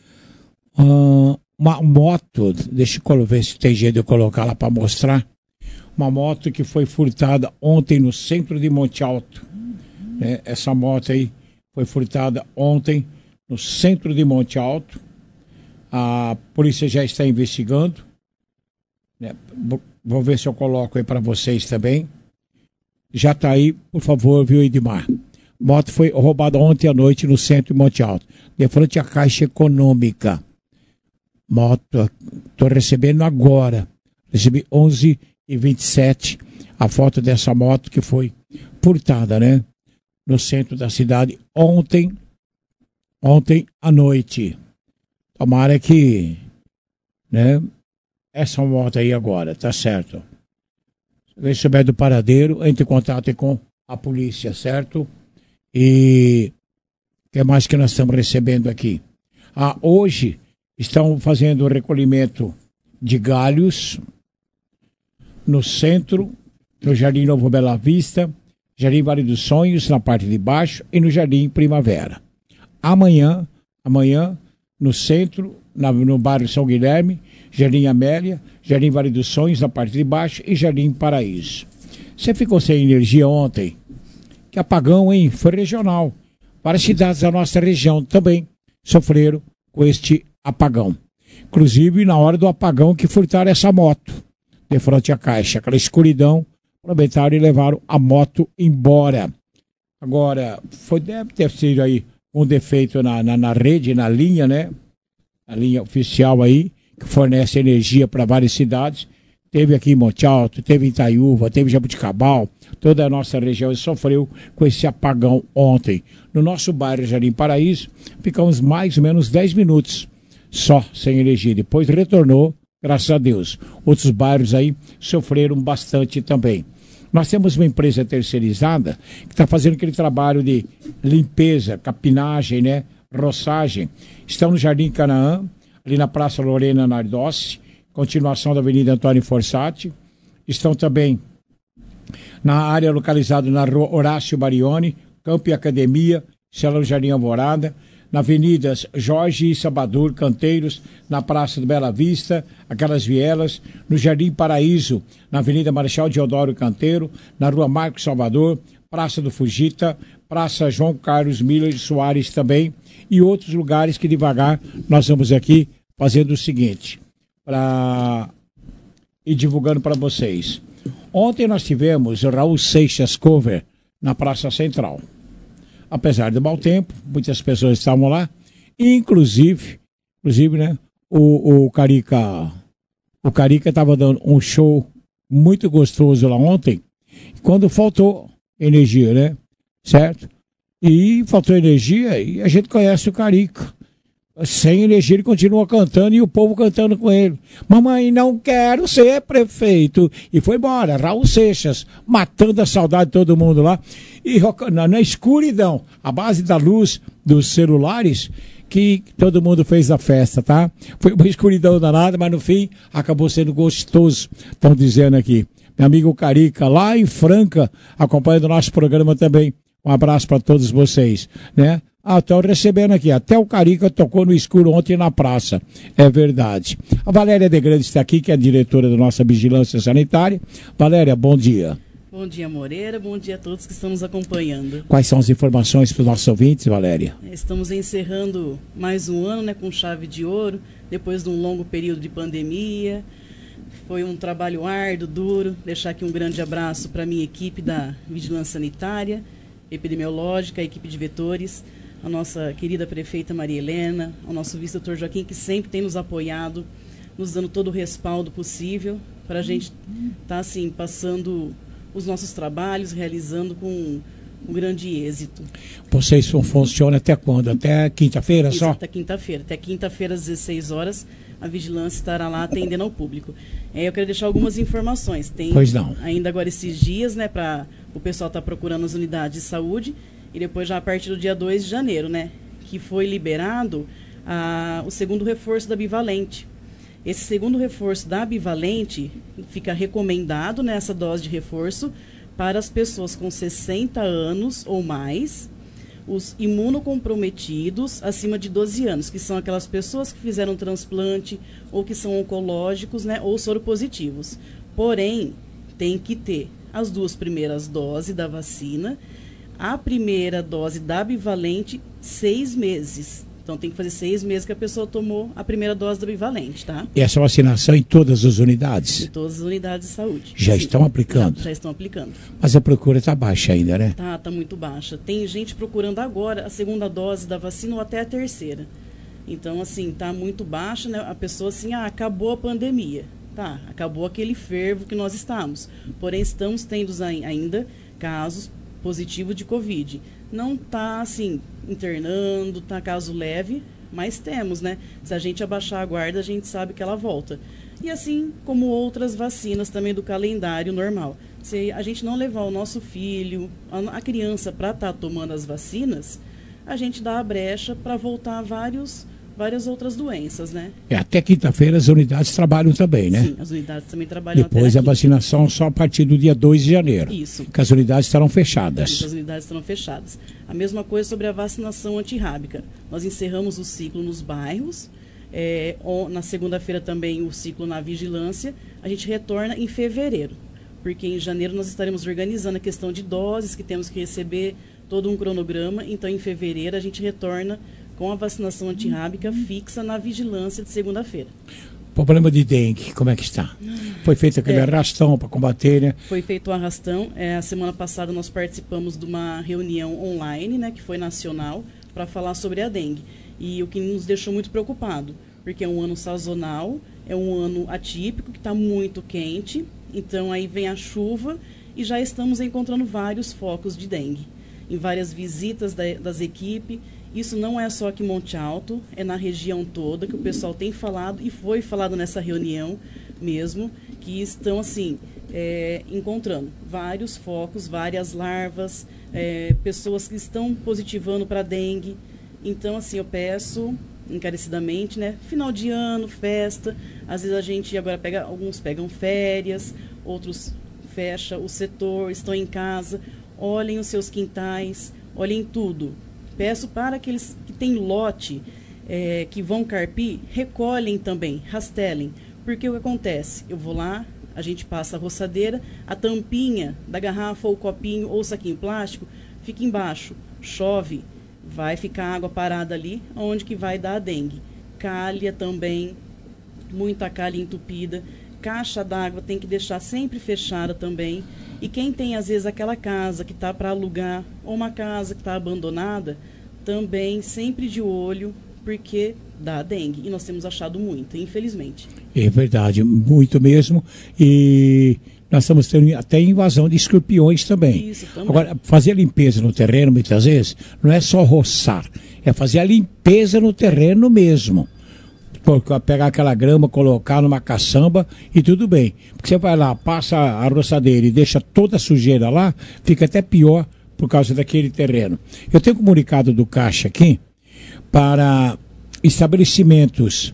Uh, uma moto, deixa eu ver se tem jeito de eu colocar lá para mostrar. Uma moto que foi furtada ontem no centro de Monte Alto. Né? Essa moto aí foi furtada ontem no centro de Monte Alto. A polícia já está investigando. Né? Vou ver se eu coloco aí para vocês também. Já está aí, por favor, viu, Edmar? Moto foi roubada ontem à noite no centro de Monte Alto, de frente à Caixa Econômica. Moto, estou recebendo agora. Recebi onze e vinte e sete a foto dessa moto que foi furtada, né? No centro da cidade ontem, ontem à noite. Tomara que, né? Essa moto aí agora, tá certo? Se souber do paradeiro, entre em contato com a polícia, certo? E o que mais que nós estamos recebendo aqui? Ah, hoje estão fazendo o recolhimento de galhos no centro, no Jardim Novo Bela Vista, Jardim Vale dos Sonhos, na parte de baixo, e no Jardim Primavera. Amanhã, amanhã no centro, na, no bairro São Guilherme, Jardim Amélia, Jardim Vale dos Sonhos, na parte de baixo, e Jardim Paraíso. Você ficou sem energia ontem? Que apagão, hein? Foi regional. Várias cidades da nossa região também sofreram com este apagão. Inclusive, na hora do apagão que furtaram essa moto de frente à Caixa, aquela escuridão, aproveitaram e levaram a moto embora. Agora, foi, deve ter sido aí um defeito na, na, na rede, na linha, né? A linha oficial aí, que fornece energia para várias cidades. teve aqui em Monte Alto, teve em Itaiúva, teve em Jabuticabal, toda a nossa região sofreu com esse apagão ontem. No nosso bairro Jardim Paraíso, ficamos mais ou menos dez minutos só sem energia. Depois retornou, graças a Deus. Outros bairros aí sofreram bastante também. Nós temos uma empresa terceirizada que está fazendo aquele trabalho de limpeza, capinagem, né, roçagem. Estão no Jardim Canaã, ali na Praça Lorena Nardossi, continuação da Avenida Antônio Forsatti. Estão também na área localizada na Rua Horácio Barioni, Campo e Academia, Cela do Jardim Alvorada, na Avenidas Jorge e Sabadur, Canteiros, na Praça do Bela Vista, aquelas vielas, no Jardim Paraíso, na Avenida Marechal Deodoro Canteiro, na Rua Marcos Salvador, Praça do Fugita, Praça João Carlos Miller de Soares também, e outros lugares que devagar nós vamos aqui fazendo o seguinte, para ir divulgando para vocês. Ontem nós tivemos o Raul Seixas Cover na Praça Central. Apesar do mau tempo, muitas pessoas estavam lá, inclusive, inclusive, né, o, o Carica, o Carica estava dando um show muito gostoso lá ontem, quando faltou energia, né, certo? E faltou energia e a gente conhece o Carica. Sem energia ele continua cantando e o povo cantando com ele. Mamãe, não quero ser prefeito. E foi embora, Raul Seixas, matando a saudade de todo mundo lá. E na, na escuridão, a base da luz dos celulares, que todo mundo fez a festa, tá? Foi uma escuridão danada, mas no fim acabou sendo gostoso, estão dizendo aqui. Meu amigo Carica, lá em Franca, acompanhando o nosso programa também. Um abraço para todos vocês, né? Ah, estão recebendo aqui. Até o Carica tocou no escuro ontem na praça. É verdade. A Valéria de Grande está aqui, que é a diretora da nossa Vigilância Sanitária. Valéria, bom dia. Bom dia, Moreira. Bom dia a todos que estão nos acompanhando. Quais são as informações para os nossos ouvintes, Valéria? Estamos encerrando mais um ano, né, com chave de ouro, depois de um longo período de pandemia. Foi um trabalho árduo, duro. Deixar aqui um grande abraço para a minha equipe da Vigilância Sanitária, epidemiológica, a equipe de vetores, a nossa querida prefeita Maria Helena, ao nosso vice-doutor Joaquim, que sempre tem nos apoiado, nos dando todo o respaldo possível para a gente estar, tá, assim, passando os nossos trabalhos, realizando com um grande êxito. Vocês funcionam até quando? Até quinta-feira só? Até quinta-feira. Até quinta-feira, às dezesseis horas, a vigilância estará lá atendendo ao público. É, eu quero deixar algumas informações. Tem pois não. Ainda agora esses dias, né, para o pessoal estar tá procurando as unidades de saúde, e depois já a partir do dia dois de janeiro, né, que foi liberado a, o segundo reforço da Bivalente. Esse segundo reforço da Bivalente fica recomendado nessa dose de reforço para as pessoas com sessenta anos ou mais, os imunocomprometidos acima de doze anos, que são aquelas pessoas que fizeram transplante ou que são oncológicos, né, ou soropositivos. Porém, tem que ter as duas primeiras doses da vacina, a primeira dose da Bivalente, seis meses. Então, tem que fazer seis meses que a pessoa tomou a primeira dose da Bivalente, tá? E essa vacinação em todas as unidades? Em todas as unidades de saúde. Já Sim, estão aplicando? Já, já estão aplicando. Mas a procura está baixa ainda, né? Tá, tá muito baixa. Tem gente procurando agora a segunda dose da vacina ou até a terceira. Então, assim, tá muito baixa, né? A pessoa, assim, ah, acabou a pandemia. Tá, acabou aquele fervo que nós estamos. Porém, estamos tendo ainda casos positivos de Covid. Não está, assim, internando, está caso leve, mas temos, né? Se a gente abaixar a guarda, a gente sabe que ela volta. E assim como outras vacinas também do calendário normal. Se a gente não levar o nosso filho, a, a criança, para estar tá tomando as vacinas, a gente dá a brecha para voltar a vários, várias outras doenças, né? É, até quinta-feira as unidades trabalham também, né? Sim, as unidades também trabalham. Depois até a vacinação só a partir do dia dois de janeiro. Isso. Que as unidades estarão fechadas. Isso, as unidades estarão fechadas. A mesma coisa sobre a vacinação antirrábica. Nós encerramos o ciclo nos bairros. É, na segunda-feira também o ciclo na vigilância. A gente retorna em fevereiro. Porque em janeiro nós estaremos organizando a questão de doses que temos que receber, todo um cronograma. Então em fevereiro a gente retorna com a vacinação antirrábica fixa na vigilância de segunda-feira. Problema de dengue, como é que está? Foi feito aquele é, arrastão para combater, né? Foi feito o arrastão. É, a semana passada nós participamos de uma reunião online, né, que foi nacional, para falar sobre a dengue. E o que nos deixou muito preocupado, porque é um ano sazonal é um ano atípico, que está muito quente, então aí vem a chuva e já estamos encontrando vários focos de dengue. Em várias visitas da, das equipes, isso não é só aqui em Monte Alto, é na região toda que o pessoal tem falado e foi falado nessa reunião mesmo, que estão assim, é, encontrando vários focos, várias larvas, é, pessoas que estão positivando para dengue. Então assim, eu peço encarecidamente, né? Final de ano, festa, às vezes a gente agora pega, alguns pegam férias, outros fecha o setor, estão em casa, olhem os seus quintais, olhem tudo. Peço para aqueles que têm lote, é, que vão carpir, recolhem também, rastelem, porque o que acontece? Eu vou lá, a gente passa a roçadeira, a tampinha da garrafa ou copinho ou saquinho plástico fica embaixo, chove, vai ficar água parada ali, onde que vai dar a dengue. Calha também, muita calha entupida. Caixa d'água tem que deixar sempre fechada também. E quem tem, às vezes, aquela casa que está para alugar, ou uma casa que está abandonada, também sempre de olho, porque dá dengue. E nós temos achado muito, infelizmente. É verdade, muito mesmo. E nós estamos tendo até invasão de escorpiões também. Isso, também. Agora, fazer a limpeza no terreno, muitas vezes, não é só roçar, é fazer a limpeza no terreno mesmo. Pegar aquela grama, colocar numa caçamba e tudo bem. Porque você vai lá, passa a roçadeira e deixa toda a sujeira lá, fica até pior por causa daquele terreno. Eu tenho comunicado do Caixa aqui para estabelecimentos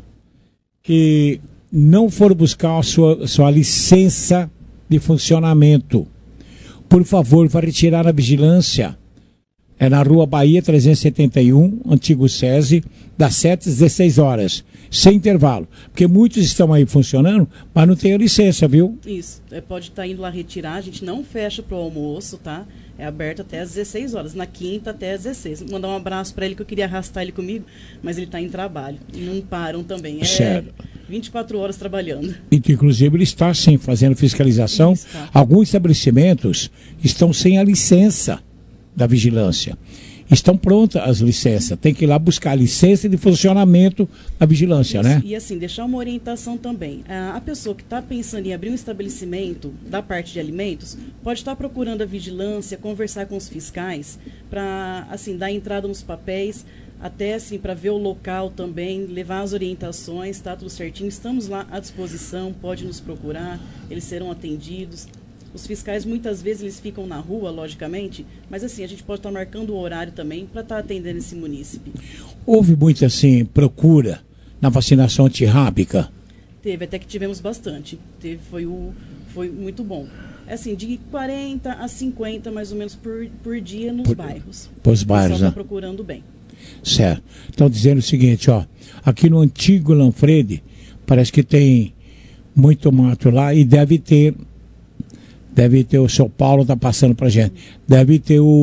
que não foram buscar a sua, sua licença de funcionamento. Por favor, vá retirar a vigilância. É na Rua Bahia trezentos e setenta e um, antigo SESI, das sete às dezesseis horas, sem intervalo. Porque muitos estão aí funcionando, mas não tem a licença, viu? Isso, é, pode estar indo lá retirar, a gente não fecha para o almoço, tá? É aberto até às dezesseis horas, na quinta até às dezesseis. Vou mandar um abraço para ele, que eu queria arrastar ele comigo, mas ele está em trabalho. E não param também. É certo. vinte e quatro horas trabalhando. E, inclusive, ele está, sim, fazendo fiscalização. Isso, tá. Alguns estabelecimentos estão sem a licença da vigilância. Estão prontas as licenças. Tem que ir lá buscar a licença de funcionamento da vigilância, isso, né? E assim, deixar uma orientação também. A, a pessoa que está pensando em abrir um estabelecimento da parte de alimentos, pode estar procurando a vigilância, conversar com os fiscais, para assim, dar entrada nos papéis, até assim, para ver o local também, levar as orientações, tá tudo certinho. Estamos lá à disposição, pode nos procurar, eles serão atendidos. Os fiscais, muitas vezes, eles ficam na rua, logicamente, mas assim, a gente pode estar marcando o horário também para estar atendendo esse munícipe. Houve muita, assim, procura na vacinação antirrábica? Teve, até que tivemos bastante. Teve, foi, o, foi muito bom. É assim, de quarenta a cinquenta, mais ou menos, por, por dia nos por, bairros. Por os bairros, né? O pessoal está procurando bem. Certo. Estão dizendo o seguinte, ó, aqui no antigo Lanfredi, parece que tem muito mato lá e deve ter... Deve ter o São Paulo, está passando para gente. Deve ter o,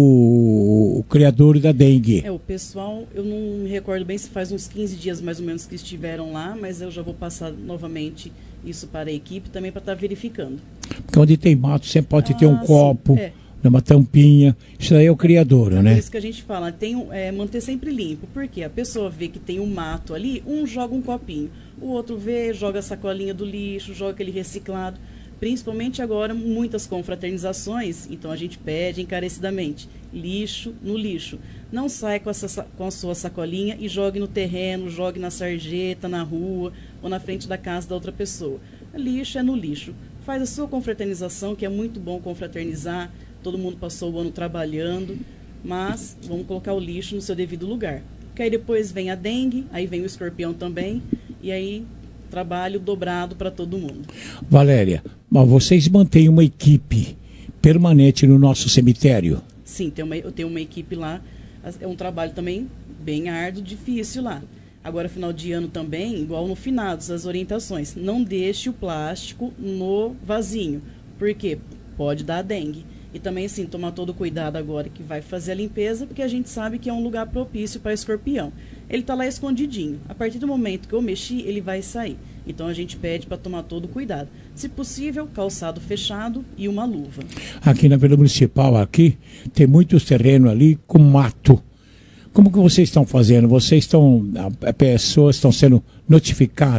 o criador da dengue. É, o pessoal, eu não me recordo bem se faz uns quinze dias mais ou menos que estiveram lá, mas eu já vou passar novamente isso para a equipe também para estar tá verificando. Porque onde tem mato sempre pode ah, ter um sim, copo, é. uma tampinha. Isso aí é o criador, né? É isso que a gente fala, tem, é, manter sempre limpo. Porque a pessoa vê que tem um mato ali, um joga um copinho, o outro vê, joga a sacolinha do lixo, joga aquele reciclado. Principalmente agora, muitas confraternizações, então a gente pede encarecidamente, lixo no lixo. Não saia com, essa, com a sua sacolinha e jogue no terreno, jogue na sarjeta, na rua ou na frente da casa da outra pessoa. Lixo é no lixo. Faz a sua confraternização, que é muito bom confraternizar, todo mundo passou o ano trabalhando, mas vamos colocar o lixo no seu devido lugar. Porque aí depois vem a dengue, aí vem o escorpião também, e aí... trabalho dobrado para todo mundo. Valéria, mas vocês mantêm uma equipe permanente no nosso cemitério? Sim, tem uma, eu tenho uma equipe lá, é um trabalho também bem árduo, difícil lá. Agora, final de ano também, igual no finados, as orientações, não deixe o plástico no vasinho, porque pode dar dengue. E também, assim, tomar todo o cuidado agora que vai fazer a limpeza, porque a gente sabe que é um lugar propício para escorpião. Ele está lá escondidinho. A partir do momento que eu mexi, ele vai sair. Então, a gente pede para tomar todo o cuidado. Se possível, calçado fechado e uma luva. Aqui na Vila Municipal, aqui, tem muitos terrenos ali com mato. Como que vocês estão fazendo? Vocês estão, as pessoas estão sendo notificadas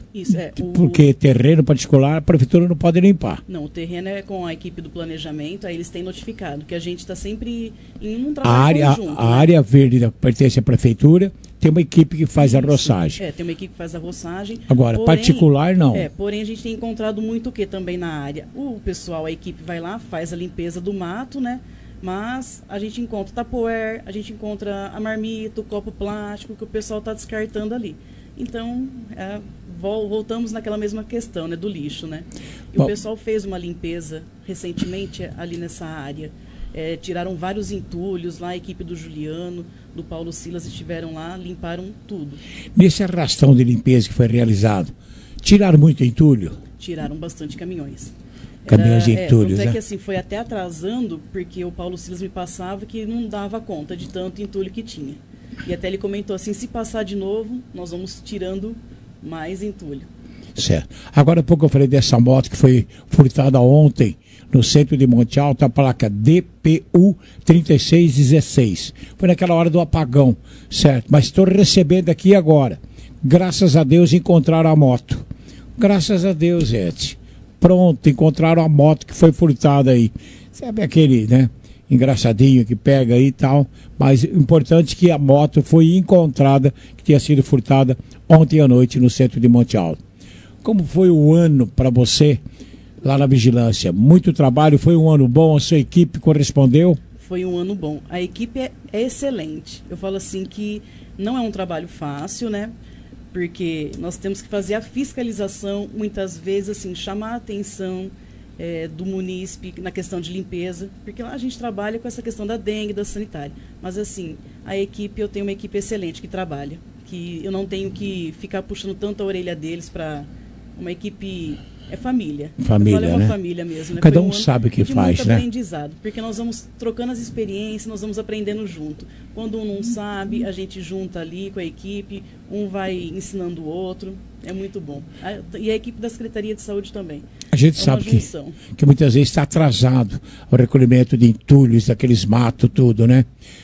Isso, é. O... Porque terreno particular, a prefeitura não pode limpar. Não, o terreno é com a equipe do planejamento, aí eles têm notificado, que a gente está sempre em um A trabalho área, conjunto. a né? área verde da- pertence à prefeitura, tem uma equipe que faz a Isso. roçagem. É, tem uma equipe que faz a roçagem. Agora, particular, não. É, porém a gente tem encontrado muito o que também na área? O pessoal, a equipe vai lá, faz a limpeza do mato, né? Mas a gente encontra tapoer, a gente encontra a marmita, o copo plástico que o pessoal está descartando ali. Então, é, vol- voltamos naquela mesma questão, né, do lixo, né? E Bom. o pessoal fez uma limpeza recentemente ali nessa área. É, tiraram vários entulhos lá, a equipe do Juliano, do Paulo Silas estiveram lá, limparam tudo. Nesse arrastão de limpeza que foi realizado, tiraram muito entulho? Tiraram bastante caminhões. Caminhões de é, entulhos, tanto é né? que assim, foi até atrasando, porque o Paulo Silas me passava que não dava conta de tanto entulho que tinha. E até ele comentou assim, se passar de novo, nós vamos tirando mais entulho. Certo. Agora há pouco eu falei dessa moto que foi furtada ontem no centro de Monte Alto, a placa D P U trinta e seis dezesseis. Foi naquela hora do apagão, certo? Mas estou recebendo aqui agora. Graças a Deus encontraram a moto. Graças a Deus, gente. Pronto, encontraram a moto que foi furtada aí. Sabe aquele, né? Engraçadinho que pega aí e tal. Mas o importante é que a moto foi encontrada, que tinha sido furtada ontem à noite no centro de Monte Alto. Como foi o ano para você lá na vigilância? Muito trabalho, foi um ano bom, a sua equipe correspondeu? Foi um ano bom. A equipe é, é excelente. Eu falo assim que não é um trabalho fácil, né? Porque nós temos que fazer a fiscalização, muitas vezes, assim, chamar a atenção é, do munícipe na questão de limpeza, porque lá a gente trabalha com essa questão da dengue, da sanitária. Mas, assim, a equipe, eu tenho uma equipe excelente que trabalha, que eu não tenho que ficar puxando tanto a orelha deles para uma equipe... É família. Família, Eu falo, é uma né? família mesmo. Né? Cada Foi um ano sabe o que de faz, muito né? aprendizado, porque nós vamos trocando as experiências, nós vamos aprendendo junto. Quando um não sabe, a gente junta ali com a equipe, um vai ensinando o outro. É muito bom. A- E a equipe da Secretaria de Saúde também. A gente é sabe uma que, junção. que muitas vezes está atrasado o recolhimento de entulhos, daqueles matos, tudo, né?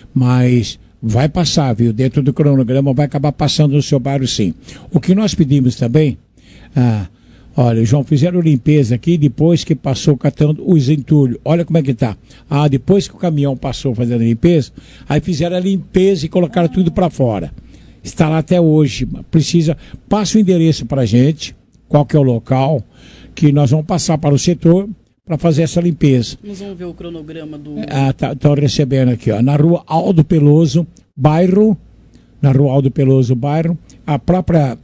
Mas vai passar, viu? Dentro do cronograma vai acabar passando no seu bairro, sim. O que nós pedimos também, ah, olha, João, fizeram limpeza aqui depois que passou catando os entulhos. Olha como é que tá. Ah, depois que o caminhão passou fazendo a limpeza, aí fizeram a limpeza e colocaram tudo para fora. Está lá até hoje. Precisa, passa o endereço para a gente, qual que é o local, que nós vamos passar para o setor para fazer essa limpeza. Nós vamos ver o cronograma do... Ah, tá, tô recebendo aqui, ó, na rua Aldo Peloso, bairro, na rua Aldo Peloso, bairro, a própria...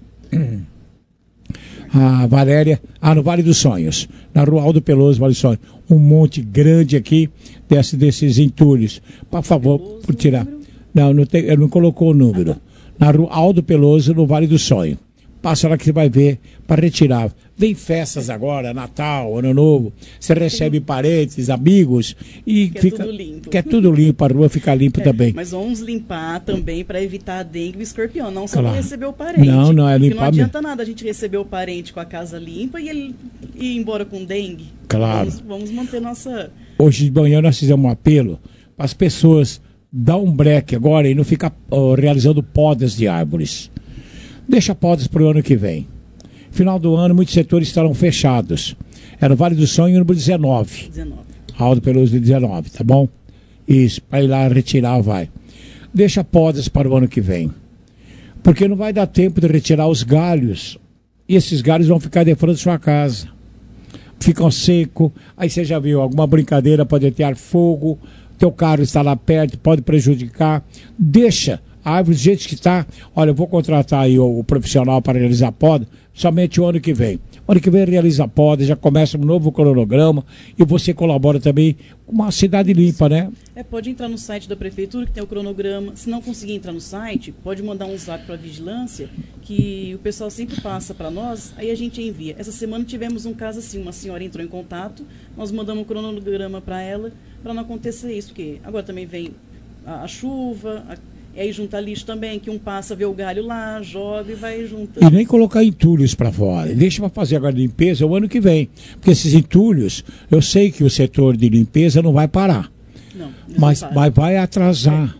A Valéria, ah, no Vale dos Sonhos, na rua Aldo Peloso, Vale dos Sonhos, um monte grande aqui desse, desses entulhos. Por favor, por tirar. Não, não, tem, não colocou o número. Na rua Aldo Peloso, no Vale do Sonho. Passa lá que você vai ver para retirar. Vem festas agora, Natal, Ano Novo. Você recebe parentes, amigos e Quer fica. tudo limpo. Quer tudo limpo, a rua fica limpa É, também. Mas vamos limpar também para evitar a dengue e o escorpião, não só Claro. para receber o parente. Não, não, é Porque limpar não adianta nada a gente receber o parente com a casa limpa e ele ir embora com dengue. Claro. Vamos, vamos manter nossa... Hoje de manhã nós fizemos um apelo para as pessoas dar um break agora e não ficar ó, realizando podas de árvores. Deixa podas para o ano que vem. Final do ano, muitos setores estarão fechados. É no Vale do Sonho, número dezenove. dezenove. Aldo Peloso de dezenove, tá bom? Isso, para ir lá retirar, vai. Deixa podas para o ano que vem. Porque não vai dar tempo de retirar os galhos. E esses galhos vão ficar de frente da sua casa. Ficam secos. Aí você já viu, alguma brincadeira pode ter fogo. Teu carro está lá perto, pode prejudicar. Deixa a árvore do jeito que está. Olha, eu vou contratar aí o, o profissional para realizar a poda somente o ano que vem. O ano que vem realiza a poda, já começa um novo cronograma e você colabora também com uma cidade limpa, né? É, pode entrar no site da prefeitura que tem o cronograma. Se não conseguir entrar no site, pode mandar um zap para a vigilância, que o pessoal sempre passa para nós, aí a gente envia. Essa semana tivemos um caso assim, uma senhora entrou em contato, nós mandamos um cronograma para ela, para não acontecer isso, porque agora também vem a, a chuva, a, e aí junta lixo também, que um passa, vê o galho lá, joga e vai juntando. E nem colocar entulhos para fora. Deixa para fazer agora a limpeza o ano que vem. Porque esses entulhos, eu sei que o setor de limpeza não vai parar. Não, mas, não para. mas vai atrasar.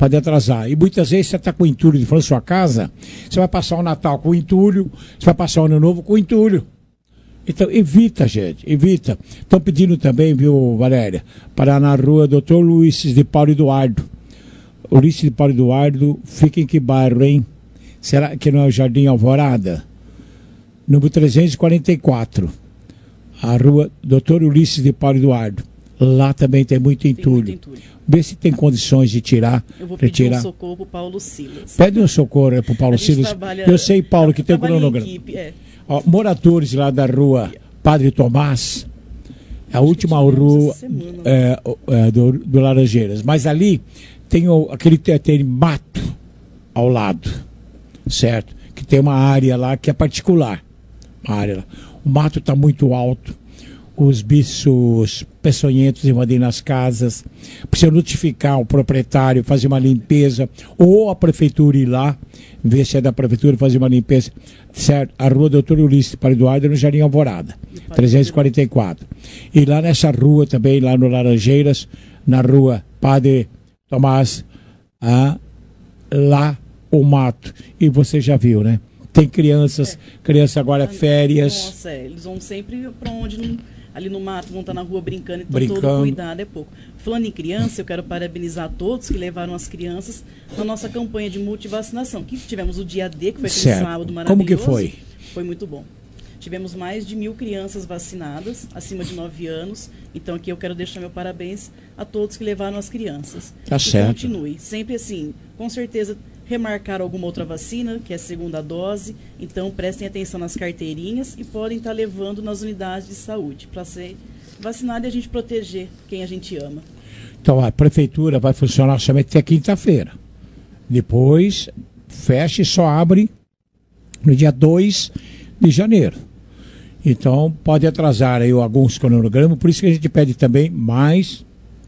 pode atrasar. E muitas vezes você está com entulho de fora da sua casa, você vai passar o Natal com entulho, você vai passar o Ano Novo com entulho. Então, evita, gente, evita. Estão pedindo também, viu, Valéria, para na rua doutor Luiz de Paulo Eduardo. O Luiz de Paulo Eduardo fica em que bairro, hein? Será que não é o Jardim Alvorada? Número trezentos e quarenta e quatro. A rua doutor Ulisses de Paulo Eduardo. Lá também tem muito entulho. Tem muito entulho. Vê se tem condições de tirar. Eu vou pedir retirar. um socorro para o Paulo Silas. Pede um socorro para o Paulo Silas. Trabalha, Eu sei, Paulo, que tem o cronograma. Equipe, é. Ó, moradores lá da rua Padre Tomás, a Acho última rua é, é, do, do Laranjeiras. Mas ali tem o, aquele tem mato ao lado, certo? Que tem uma área lá que é particular. Uma área lá. O mato está muito alto, os bichos peçonhentos invadindo as casas. Precisa notificar o proprietário, fazer uma limpeza, ou a prefeitura ir lá, ver se é da prefeitura, fazer uma limpeza. Certo? A rua doutor Ulisses para Eduardo, no Jardim Alvorada, trezentos e quarenta e quatro. E lá nessa rua também, lá no Laranjeiras, na rua Padre Tomás, ah, lá o mato. E você já viu, né? Tem crianças, é. criança agora férias. Nossa, é, eles vão sempre para onde, não, ali no mato, vão estar na rua brincando, então brincando. Todo cuidado é pouco. Falando em criança, eu quero parabenizar todos que levaram as crianças na nossa campanha de multivacinação, que tivemos o dia D, que foi aquele certo. sábado maravilhoso. Como que foi? Foi muito bom. Tivemos mais de mil crianças vacinadas, acima de nove anos, então aqui eu quero deixar meu parabéns a todos que levaram as crianças. Tá e certo. Continue, sempre assim, com certeza remarcar alguma outra vacina, que é a segunda dose, então prestem atenção nas carteirinhas e podem estar levando nas unidades de saúde para ser vacinado e a gente proteger quem a gente ama. Então a prefeitura vai funcionar somente até quinta-feira. Depois fecha e só abre no dia dois de janeiro. Então pode atrasar aí alguns cronogramas, por isso que a gente pede também mais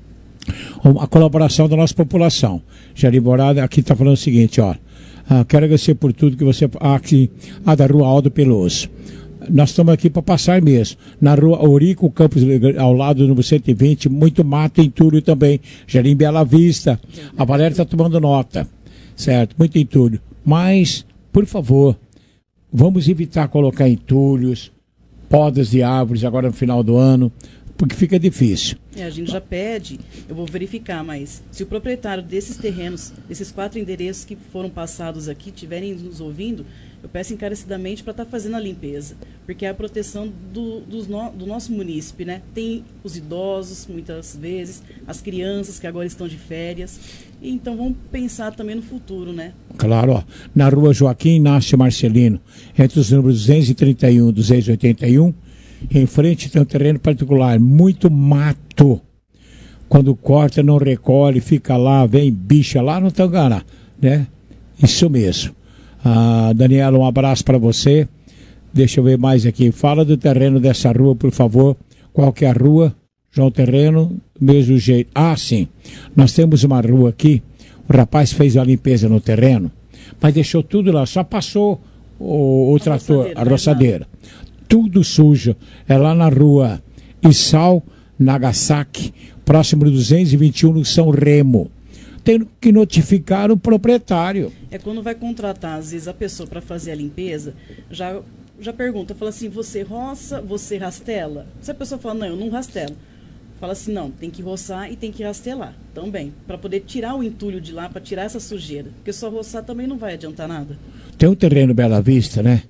a colaboração da nossa população. Jardim Alvorada, aqui está falando o seguinte, ó. Ah, quero agradecer por tudo que você... Ah, aqui, ah, da rua Aldo Peloso. Nós estamos aqui para passar mesmo. Na rua Aurico Campos, ao lado do número cento e vinte, muito mato, entulho também. Jardim Bela Vista. A Valéria está tomando nota. Certo? Muito entulho. Mas, por favor, vamos evitar colocar entulhos, podas de árvores agora no final do ano, porque fica difícil. É, a gente já pede, eu vou verificar, mas se o proprietário desses terrenos, desses quatro endereços que foram passados aqui, estiverem nos ouvindo, eu peço encarecidamente para estar tá fazendo a limpeza, porque é a proteção do, dos no, do nosso munícipe, né? Tem os idosos, muitas vezes, as crianças que agora estão de férias, e então vamos pensar também no futuro, né? Claro, ó, na rua Joaquim Inácio Marcelino, entre os números duzentos e trinta e um e duzentos e oitenta e um, em frente tem um terreno particular, muito mato. Quando corta, não recolhe, fica lá, vem bicha lá no Tangará, né? Isso mesmo. Ah, Daniela, um abraço para você. Deixa eu ver mais aqui. Fala do terreno dessa rua, por favor. Qual que é a rua? João Terreno, mesmo jeito. Ah, sim. Nós temos uma rua aqui. O rapaz fez a limpeza no terreno, mas deixou tudo lá. Só passou o, o trator, a roçadeira. Tudo sujo. É lá na rua Isao Nagasaki, próximo do duzentos e vinte e um, no São Remo. Tem que notificar o proprietário. É quando vai contratar, às vezes, a pessoa para fazer a limpeza, já, já pergunta, fala assim, você roça, você rastela? Se a pessoa fala, não, eu não rastelo. Fala assim, não, tem que roçar e tem que rastelar também, para poder tirar o entulho de lá, para tirar essa sujeira. Porque só roçar também não vai adiantar nada. Tem um terreno Bela Vista, né?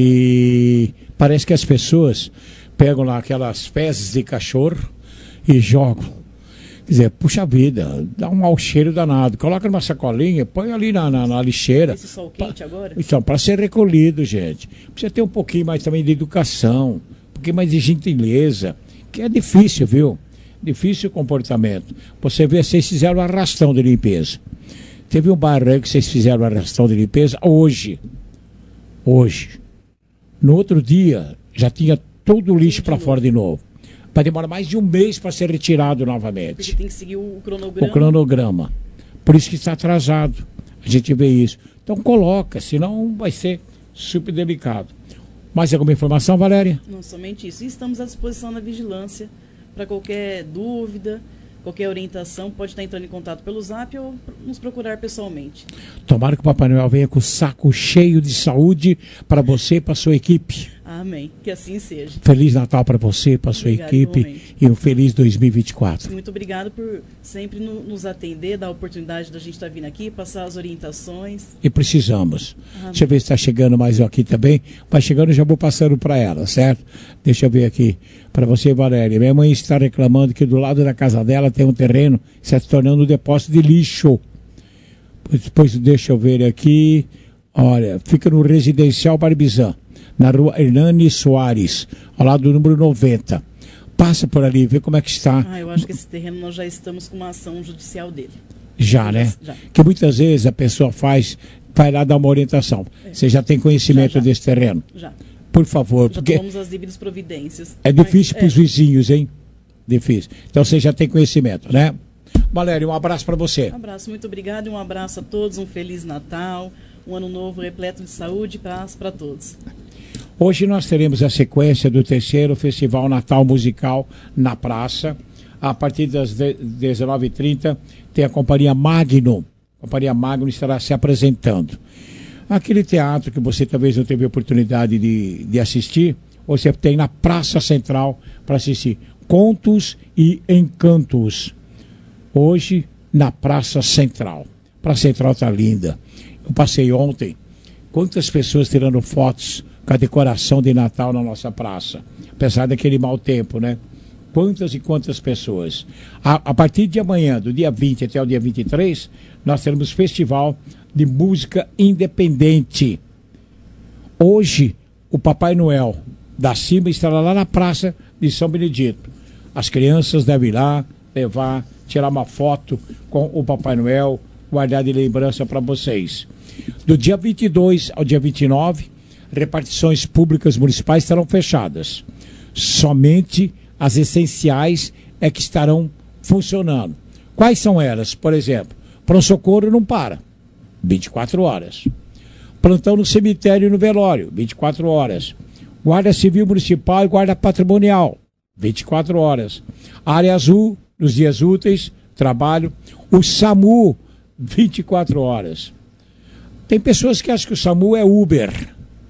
E parece que as pessoas pegam lá aquelas fezes de cachorro e jogam. Quer dizer, puxa vida, dá um mau cheiro danado. Coloca numa sacolinha, põe ali na, na, na lixeira. Esse sol quente pra, agora? Então, para ser recolhido, gente. Precisa ter um pouquinho mais também de educação, um pouquinho mais de gentileza, que é difícil, viu? Difícil o comportamento. Você vê, vocês fizeram um arrastão de limpeza. Teve um bairro aí que vocês fizeram um arrastão de limpeza hoje. Hoje. No outro dia, já tinha todo o lixo para fora de novo. Vai demorar mais de um mês para ser retirado novamente. Porque tem que seguir o cronograma. O cronograma. Por isso que está atrasado. A gente vê isso. Então coloca, senão vai ser super delicado. Mais alguma informação, Valéria? Não, somente isso. E estamos à disposição na vigilância para qualquer dúvida. Qualquer orientação pode estar entrando em contato pelo Zap ou nos procurar pessoalmente. Tomara que o Papai Noel venha com o saco cheio de saúde para você e para sua equipe. Amém. Que assim seja. Feliz Natal para você e para sua Obrigado, equipe igualmente. e um feliz dois mil e vinte e quatro. Muito obrigado por sempre no, nos atender, dar a oportunidade da gente estar vindo aqui, passar as orientações. E precisamos. Amém. Deixa eu ver se está chegando mais um aqui também. Vai chegando, eu já vou passando para ela, certo? Deixa eu ver aqui para você, Valéria. Minha mãe está reclamando que do lado da casa dela tem um terreno que está se tornando um depósito de lixo. Depois deixa eu ver aqui. Olha, fica no Residencial Barbizan, na rua Hernani Soares, ao lado do número noventa. Passa por ali, vê como é que está. Ah, eu acho que esse terreno nós já estamos com uma ação judicial dele. Já, né? Já. Que muitas vezes a pessoa faz, vai lá dar uma orientação. É. Você já tem conhecimento Já, já. desse terreno? Já. Por favor, Já porque tomamos as devidas providências. é difícil Mas, para os é, vizinhos, hein? Difícil. Então você já tem conhecimento, né? Valéria, um abraço para você. Um abraço, muito obrigado e um abraço a todos, um Feliz Natal, um ano novo repleto de saúde e paz para todos. Hoje nós teremos a sequência do terceiro Festival Natal Musical na Praça. A partir das dezenove e trinta tem a Companhia Magnum. A Companhia Magnum estará se apresentando. Aquele teatro que você talvez não teve oportunidade de, de assistir, você tem na Praça Central para assistir Contos e Encantos. Hoje, na Praça Central. A Praça Central está linda. Eu passei ontem, quantas pessoas tirando fotos com a decoração de Natal na nossa praça. Apesar daquele mau tempo, né? Quantas e quantas pessoas. A, a partir de amanhã, do dia vinte até o dia vinte e três, nós teremos Festival de Música Independente. Hoje, o Papai Noel da Cima estará lá na Praça de São Benedito. As crianças devem ir lá, levar, tirar uma foto com o Papai Noel, guardar de lembrança para vocês. Do dia vinte e dois ao dia vinte e nove, repartições públicas municipais estarão fechadas. Somente as essenciais é que estarão funcionando. Quais são elas? Por exemplo, pronto-socorro não para, vinte e quatro horas. Plantão no cemitério e no velório, vinte e quatro horas. Guarda Civil Municipal e Guarda Patrimonial, vinte e quatro horas. Área Azul, nos dias úteis, trabalho. O SAMU, vinte e quatro horas. Tem pessoas que acham que o SAMU é Uber.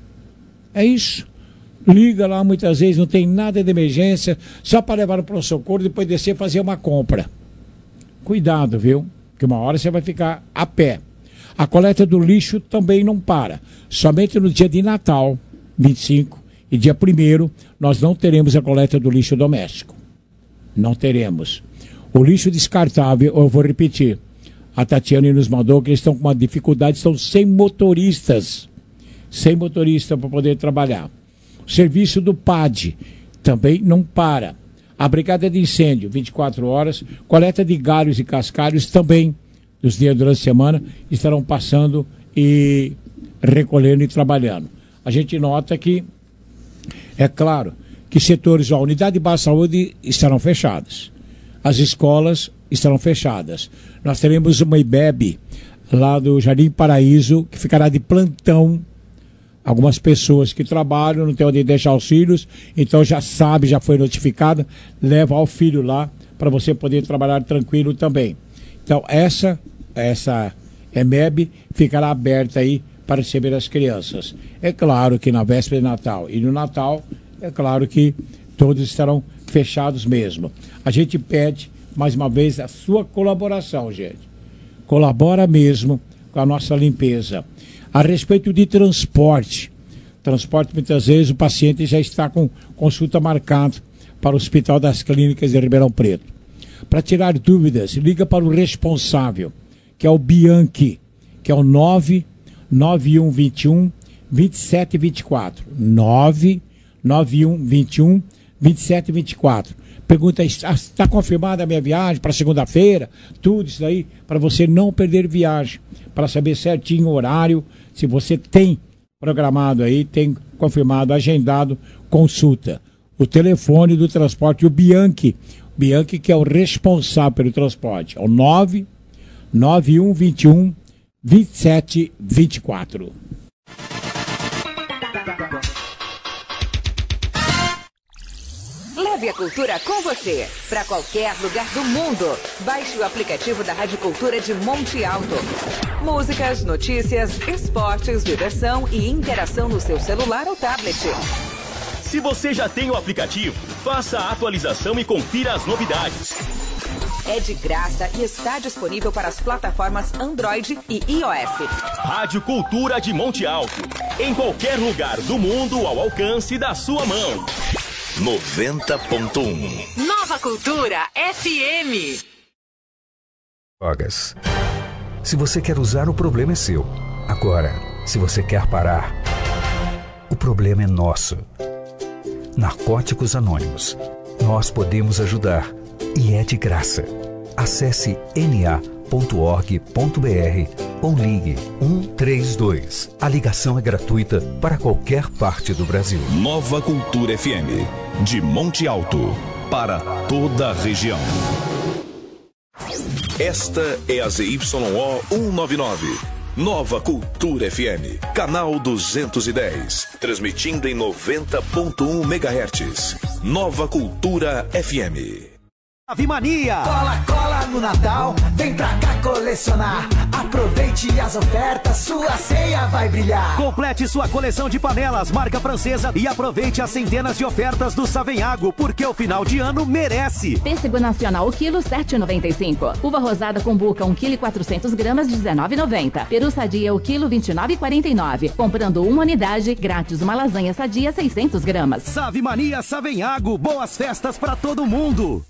É isso. Liga lá muitas vezes, não tem nada de emergência, só para levar para o socorro e depois descer e fazer uma compra. Cuidado, viu? Que uma hora você vai ficar a pé. A coleta do lixo também não para. Somente no dia de Natal, vinte e cinco, e dia primeiro, nós não teremos a coleta do lixo doméstico. Não teremos. O lixo descartável, eu vou repetir, a Tatiane nos mandou que eles estão com uma dificuldade, estão sem motoristas. Sem motorista para poder trabalhar. O serviço do P A D também não para. A Brigada de Incêndio, vinte e quatro horas. Coleta de galhos e cascalhos também, dos dias durante a semana, estarão passando e recolhendo e trabalhando. A gente nota que, é claro, que setores, a unidade de base de saúde estarão fechadas. As escolas estarão fechadas. Nós teremos uma I B E B lá do Jardim Paraíso, que ficará de plantão. Algumas pessoas que trabalham, não tem onde deixar os filhos, então já sabe, já foi notificada, leva o filho lá para você poder trabalhar tranquilo também. Então essa, essa E M E B ficará aberta aí para receber as crianças. É claro que na véspera de Natal e no Natal, é claro que todos estarão fechados mesmo. A gente pede, mais uma vez, a sua colaboração, gente. Colabora mesmo com a nossa limpeza. A respeito de transporte, transporte muitas vezes o paciente já está com consulta marcada para o Hospital das Clínicas de Ribeirão Preto. Para tirar dúvidas, liga para o responsável, que é o Bianchi, que é o nove nove um dois um, dois sete dois quatro. nove nove um dois um, dois sete dois quatro. Pergunta, está confirmada a minha viagem para segunda-feira? Tudo isso aí, para você não perder viagem, para saber certinho o horário, se você tem programado aí, tem confirmado, agendado, consulta. O telefone do transporte, o Bianchi, Bianchi que é o responsável pelo transporte, é o nove nove um dois um, dois sete dois quatro. Leve T V Cultura com você, para qualquer lugar do mundo. Baixe o aplicativo da Rádio Cultura de Monte Alto. Músicas, notícias, esportes, diversão e interação no seu celular ou tablet. Se você já tem o aplicativo, faça a atualização e confira as novidades. É de graça e está disponível para as plataformas Android e iOS. Rádio Cultura de Monte Alto. Em qualquer lugar do mundo ao alcance da sua mão. noventa ponto um. Nova Cultura F M. Drogas. Se você quer usar, o problema é seu. Agora, se você quer parar, o problema é nosso. Narcóticos Anônimos. Nós podemos ajudar. E é de graça. Acesse n a ponto org ponto b r ou ligue um três dois. A ligação é gratuita para qualquer parte do Brasil. Nova Cultura F M, de Monte Alto, para toda a região. Esta é a Z Y O cento e noventa e nove. Nova Cultura F M, canal duzentos e dez, transmitindo em noventa ponto um megahertz. Nova Cultura F M. Ave Mania! Cola, cola no Natal, vem pra cá colecionar. Aproveite as ofertas, sua ceia vai brilhar. Complete sua coleção de panelas, marca francesa, e aproveite as centenas de ofertas do Savenhago, porque o final de ano merece. Pêssego nacional, o quilo, sete reais e noventa e cinco centavos. Uva rosada com buca, um quilo e quatrocentos gramas, dezenove reais e noventa centavos. Peru sadia, o quilo, vinte e nove reais e quarenta e nove centavos. Comprando uma unidade, grátis uma lasanha sadia, seiscentas gramas. Save Mania Savenhago, boas festas pra todo mundo.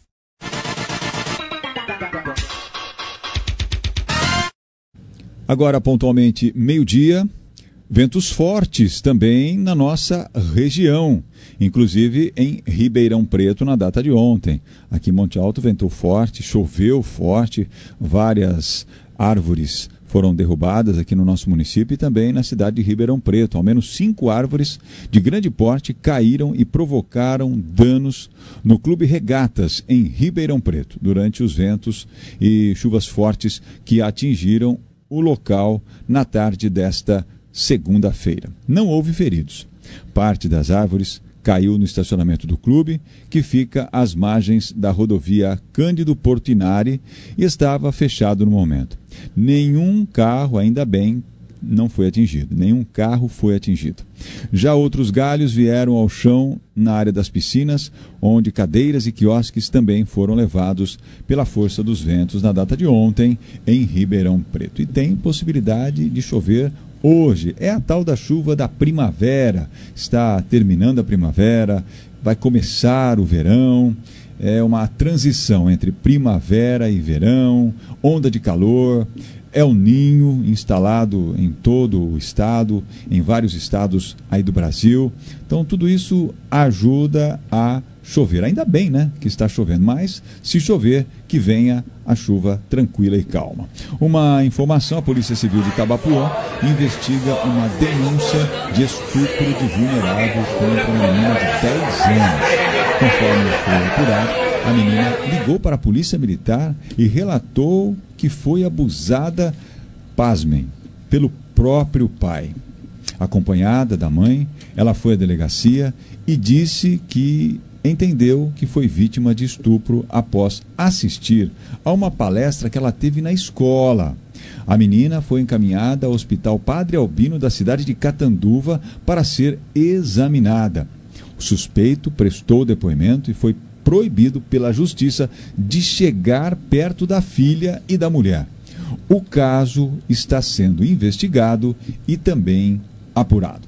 Agora, pontualmente, meio-dia, ventos fortes também na nossa região, inclusive em Ribeirão Preto na data de ontem. Aqui em Monte Alto ventou forte, choveu forte, várias árvores foram derrubadas aqui no nosso município e também na cidade de Ribeirão Preto. Ao menos cinco árvores de grande porte caíram e provocaram danos no Clube Regatas, em Ribeirão Preto, durante os ventos e chuvas fortes que atingiram o local na tarde desta segunda-feira. Não houve feridos. Parte das árvores caiu no estacionamento do clube, que fica às margens da rodovia Cândido Portinari e estava fechado no momento. Nenhum carro, ainda bem, não foi atingido. Nenhum carro foi atingido. Já outros galhos vieram ao chão na área das piscinas, onde cadeiras e quiosques também foram levados pela força dos ventos na data de ontem em Ribeirão Preto. E tem possibilidade de chover hoje. É a tal da chuva da primavera. Está terminando a primavera, vai começar o verão. É uma transição entre primavera e verão, onda de calor. É o Ninho instalado em todo o estado, em vários estados aí do Brasil. Então tudo isso ajuda a chover. Ainda bem, né, que está chovendo, mas se chover, que venha a chuva tranquila e calma. Uma informação: a Polícia Civil de Itabapuã investiga uma denúncia de estupro de vulnerável contra uma menina de dez anos. Conforme foi apurado, a menina ligou para a Polícia Militar e relatou que foi abusada, pasmem, pelo próprio pai. Acompanhada da mãe, ela foi à delegacia e disse que entendeu que foi vítima de estupro após assistir a uma palestra que ela teve na escola. A menina foi encaminhada ao Hospital Padre Albino da cidade de Catanduva para ser examinada. O suspeito prestou depoimento e foi proibido pela justiça de chegar perto da filha e da mulher. O caso está sendo investigado e também apurado.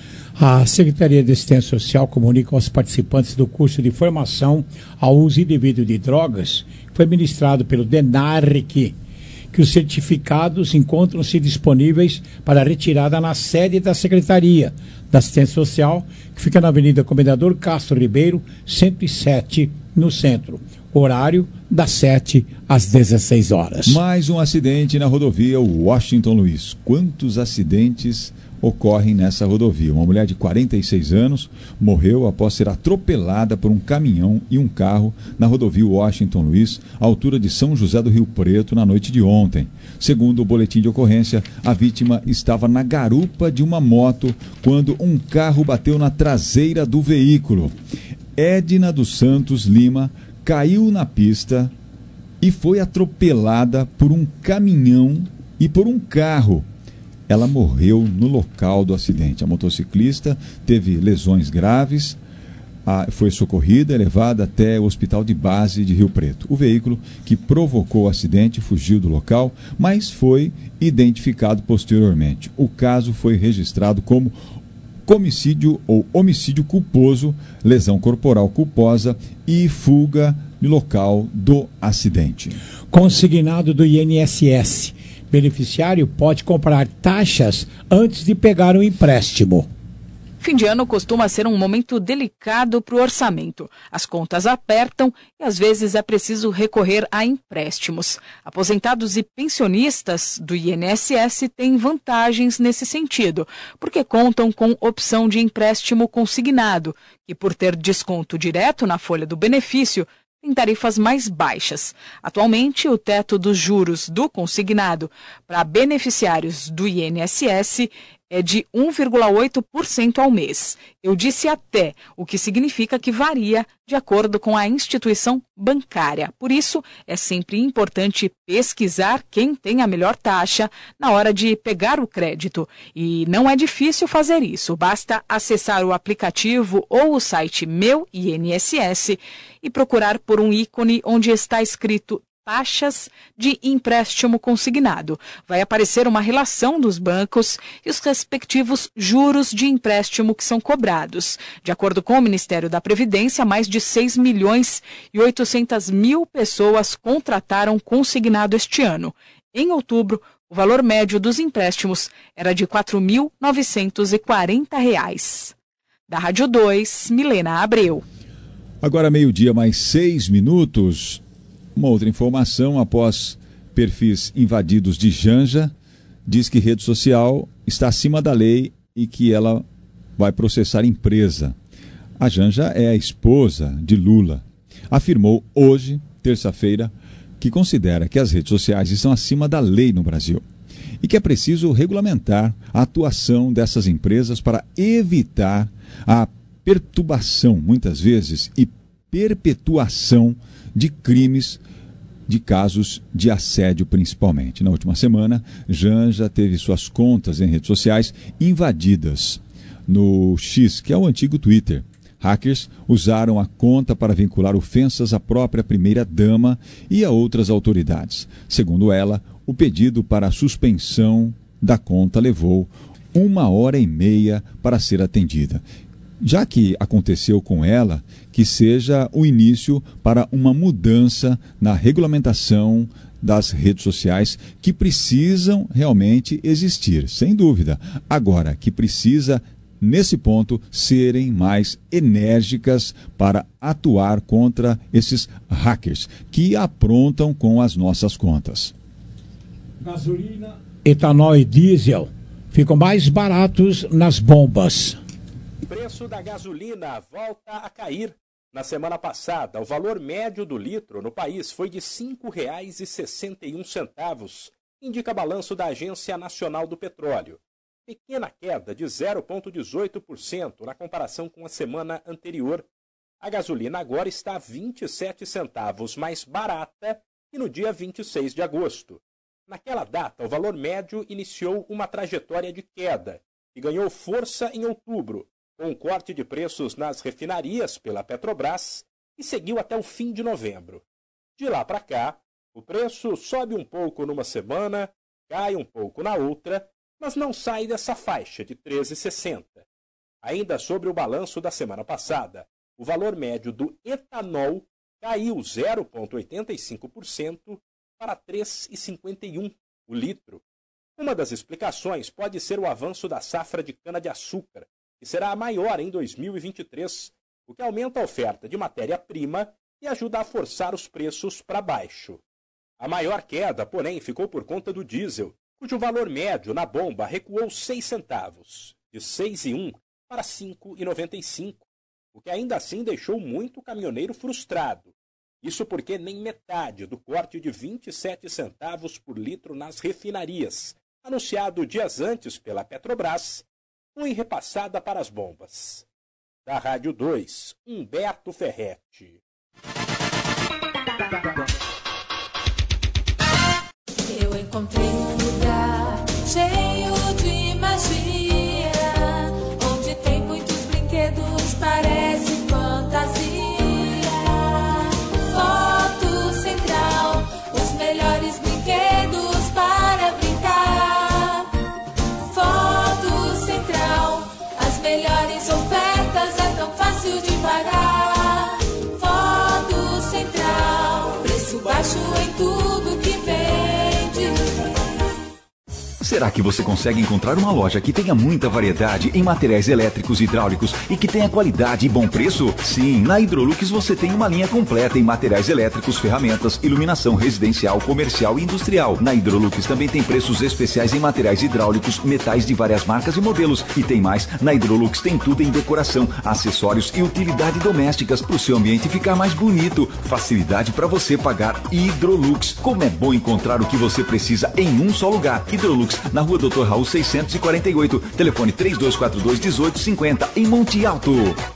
A Secretaria de Assistência Social comunica aos participantes do curso de formação ao uso indevido de drogas, que foi ministrado pelo DENARC, que os certificados encontram-se disponíveis para retirada na sede da Secretaria da Assistência Social, que fica na Avenida Comendador Castro Ribeiro, cento e sete, no centro. Horário das sete às dezesseis horas. Mais um acidente na rodovia Washington Luiz. Quantos acidentes ocorrem nessa rodovia? Uma mulher de quarenta e seis anos morreu após ser atropelada por um caminhão e um carro na rodovia Washington Luiz, à altura de São José do Rio Preto, na noite de ontem. Segundo o boletim de ocorrência, a vítima estava na garupa de uma moto quando um carro bateu na traseira do veículo. Edna dos Santos Lima caiu na pista e foi atropelada por um caminhão e por um carro. Ela morreu no local do acidente. A motociclista teve lesões graves, foi socorrida e levada até o Hospital de Base de Rio Preto. O veículo que provocou o acidente fugiu do local, mas foi identificado posteriormente. O caso foi registrado como homicídio ou homicídio culposo, lesão corporal culposa e fuga no local do acidente. Consignado do I N S S. Beneficiário pode comprar taxas antes de pegar o empréstimo. Fim de ano costuma ser um momento delicado para o orçamento. As contas apertam e às vezes é preciso recorrer a empréstimos. Aposentados e pensionistas do I N S S têm vantagens nesse sentido, porque contam com opção de empréstimo consignado, que por ter desconto direto na folha do benefício, tem tarifas mais baixas. Atualmente, o teto dos juros do consignado para beneficiários do I N S S é de um vírgula oito por cento ao mês. Eu disse até, o que significa que varia de acordo com a instituição bancária. Por isso, é sempre importante pesquisar quem tem a melhor taxa na hora de pegar o crédito. E não é difícil fazer isso. Basta acessar o aplicativo ou o site Meu I N S S e procurar por um ícone onde está escrito taxas de empréstimo consignado. Vai aparecer uma relação dos bancos e os respectivos juros de empréstimo que são cobrados. De acordo com o Ministério da Previdência, mais de seis milhões e oitocentas mil pessoas contrataram consignado este ano. Em outubro, o valor médio dos empréstimos era de quatro mil novecentos e quarenta reais. Da Rádio dois, Milena Abreu. Agora meio-dia mais seis minutos. Uma outra informação, após perfis invadidos de Janja, diz que rede social está acima da lei e que ela vai processar empresa. A Janja é a esposa de Lula. Afirmou hoje, terça-feira, que considera que as redes sociais estão acima da lei no Brasil e que é preciso regulamentar a atuação dessas empresas para evitar a perturbação, muitas vezes, e perpetuação de crimes, de casos de assédio principalmente. Na última semana, Janja teve suas contas em redes sociais invadidas no X, que é o antigo Twitter. Hackers usaram a conta para vincular ofensas à própria primeira-dama e a outras autoridades. Segundo ela, o pedido para a suspensão da conta levou uma hora e meia para ser atendida. Já que aconteceu com ela, que seja o início para uma mudança na regulamentação das redes sociais que precisam realmente existir, sem dúvida. Agora, que precisa, nesse ponto, serem mais enérgicas para atuar contra esses hackers que aprontam com as nossas contas. Gasolina, etanol e diesel ficam mais baratos nas bombas. O preço da gasolina volta a cair. Na semana passada, o valor médio do litro no país foi de cinco reais e sessenta e um centavos, indica balanço da Agência Nacional do Petróleo. Pequena queda de zero vírgula dezoito por cento na comparação com a semana anterior. A gasolina agora está a vinte e sete centavos mais barata que no dia vinte e seis de agosto. Naquela data, o valor médio iniciou uma trajetória de queda e ganhou força em outubro, com um corte de preços nas refinarias pela Petrobras, e seguiu até o fim de novembro. De lá para cá, o preço sobe um pouco numa semana, cai um pouco na outra, mas não sai dessa faixa de treze reais e sessenta centavos. Ainda sobre o balanço da semana passada, o valor médio do etanol caiu zero vírgula oitenta e cinco por cento para três reais e cinquenta e um centavos o litro. Uma das explicações pode ser o avanço da safra de cana-de-açúcar, que será a maior em dois mil e vinte e três, o que aumenta a oferta de matéria-prima e ajuda a forçar os preços para baixo. A maior queda, porém, ficou por conta do diesel, cujo valor médio na bomba recuou seis centavos, de seis reais e um centavo para cinco reais e noventa e cinco centavos, o que ainda assim deixou muito caminhoneiro frustrado. Isso porque nem metade do corte de vinte e sete centavos por litro nas refinarias, anunciado dias antes pela Petrobras, foi repassada para as bombas. da Rádio dois, Humberto Ferretti. Eu encontrei um lugar cheio de magia, onde tem muitos brinquedos, parece fantasia. Foto Central, os melhores brinquedos para brincar. Foto Central, as melhores ofertas, é tão fácil de pagar. Foto Central, preço baixo em tudo que vende. Será que você consegue encontrar uma loja que tenha muita variedade em materiais elétricos e hidráulicos e que tenha qualidade e bom preço? Sim, na Hidrolux você tem uma linha completa em materiais elétricos, ferramentas, iluminação residencial, comercial e industrial. Na Hidrolux também tem preços especiais em materiais hidráulicos, metais de várias marcas e modelos. E tem mais, na Hidrolux tem tudo em decoração, acessórios e utilidade domésticas para o seu ambiente ficar mais bonito. Facilidade para você pagar. Hidrolux. Como é bom encontrar o que você precisa em um só lugar. Hidrolux, na rua doutor Raul seiscentos e quarenta e oito, telefone três dois quatro dois, um oito cinco zero, em Monte Alto.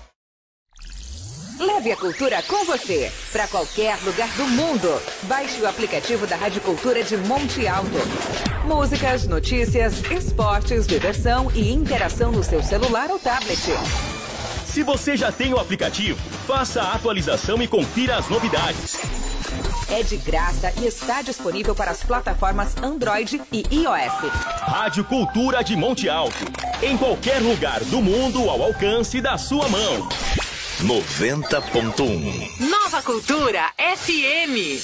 Leve a cultura com você para qualquer lugar do mundo. Baixe o aplicativo da Rádio Cultura de Monte Alto. Músicas, notícias, esportes, diversão e interação no seu celular ou tablet. Se você já tem o aplicativo, faça a atualização e confira as novidades. É de graça e está disponível para as plataformas Android e iOS. Rádio Cultura de Monte Alto. Em qualquer lugar do mundo ao alcance da sua mão. noventa ponto um. Nova Cultura F M.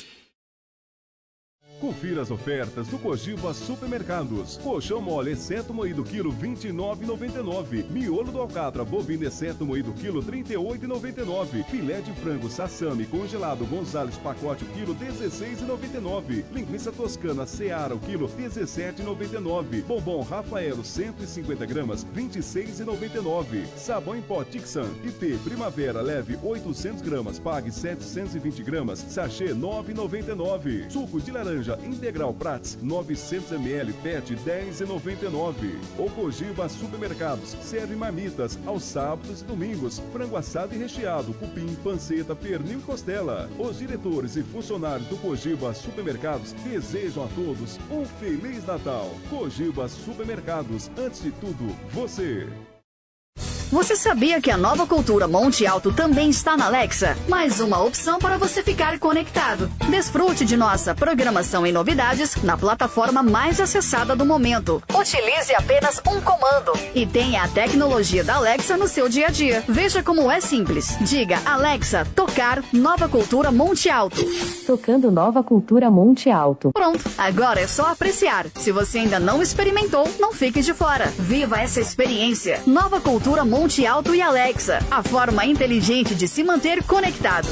Confira as ofertas do Cogiba Supermercados. Colchão mole exceto moído quilo vinte e nove reais e noventa e nove centavos. Miolo do alcatra bovino exceto moído quilo trinta e oito reais e noventa e nove centavos. Filé de frango Sassami congelado Gonzales pacote o quilo dezesseis reais e noventa e nove centavos. Linguiça toscana Seara o quilo dezessete reais e noventa e nove centavos. Bombom Rafaelo cento e cinquenta gramas vinte e seis reais e noventa e nove centavos. Sabão em pó Tixan I P Primavera leve oitocentas gramas pague setecentas e vinte gramas. Sachê nove reais e noventa e nove centavos. Suco de laranja Integral Prats novecentos mililitros P E T dez reais e noventa e nove centavos. O Cogiba Supermercados serve marmitas aos sábados e domingos, frango assado e recheado, cupim, panceta, pernil e costela. Os diretores e funcionários do Cogiba Supermercados desejam a todos um Feliz Natal. Cogiba Supermercados, antes de tudo, você. Você sabia que a Nova Cultura Monte Alto também está na Alexa? Mais uma opção para você ficar conectado. Desfrute de nossa programação e novidades na plataforma mais acessada do momento. Utilize apenas um comando e tenha a tecnologia da Alexa no seu dia a dia. Veja como é simples. Diga, Alexa, tocar Nova Cultura Monte Alto. Tocando Nova Cultura Monte Alto. Pronto, agora é só apreciar. Se você ainda não experimentou, não fique de fora. Viva essa experiência. Nova Cultura Monte Monte Alto e Alexa, a forma inteligente de se manter conectado.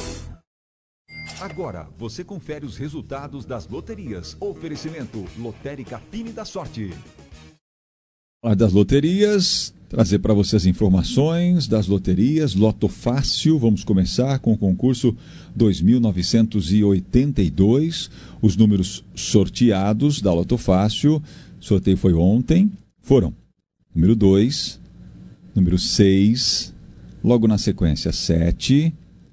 Agora, você confere os resultados das loterias. Oferecimento Lotérica Fine da Sorte. Falar das loterias, trazer para você as informações das loterias. Loto Fácil, vamos começar com o concurso dois mil novecentos e oitenta e dois. Os números sorteados da Loto Fácil, o sorteio foi ontem, foram número dois, número seis, logo na sequência sete,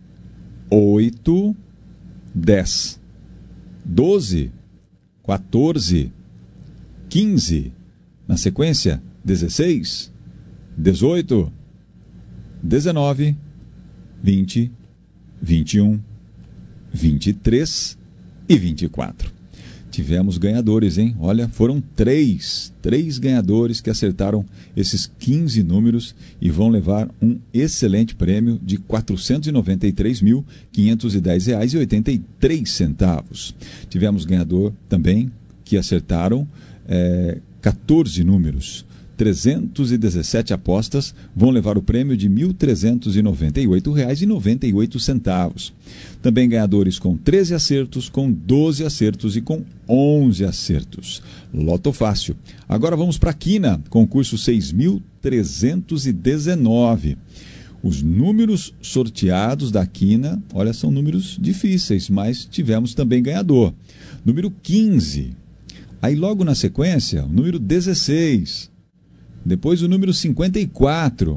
oito, dez, doze, quatorze, quinze, na sequência dezesseis, dezoito, dezenove, vinte, vinte e um, vinte e três e vinte e quatro. Tivemos ganhadores, hein? Olha, foram três, três ganhadores que acertaram esses quinze números e vão levar um excelente prêmio de quatrocentos e noventa e três mil, quinhentos e dez reais e oitenta e três centavos. Tivemos ganhador também que acertaram é, quatorze números. trezentas e dezessete apostas vão levar o prêmio de mil trezentos e noventa e oito reais e noventa e oito centavos. Também ganhadores com treze acertos, com doze acertos e com onze acertos. Loto Fácil. Agora vamos para a Quina, concurso seis mil trezentos e dezenove. Os números sorteados da Quina, olha, são números difíceis, mas tivemos também ganhador. Número quinze. Aí logo na sequência, o número dezesseis. Depois o número cinquenta e quatro,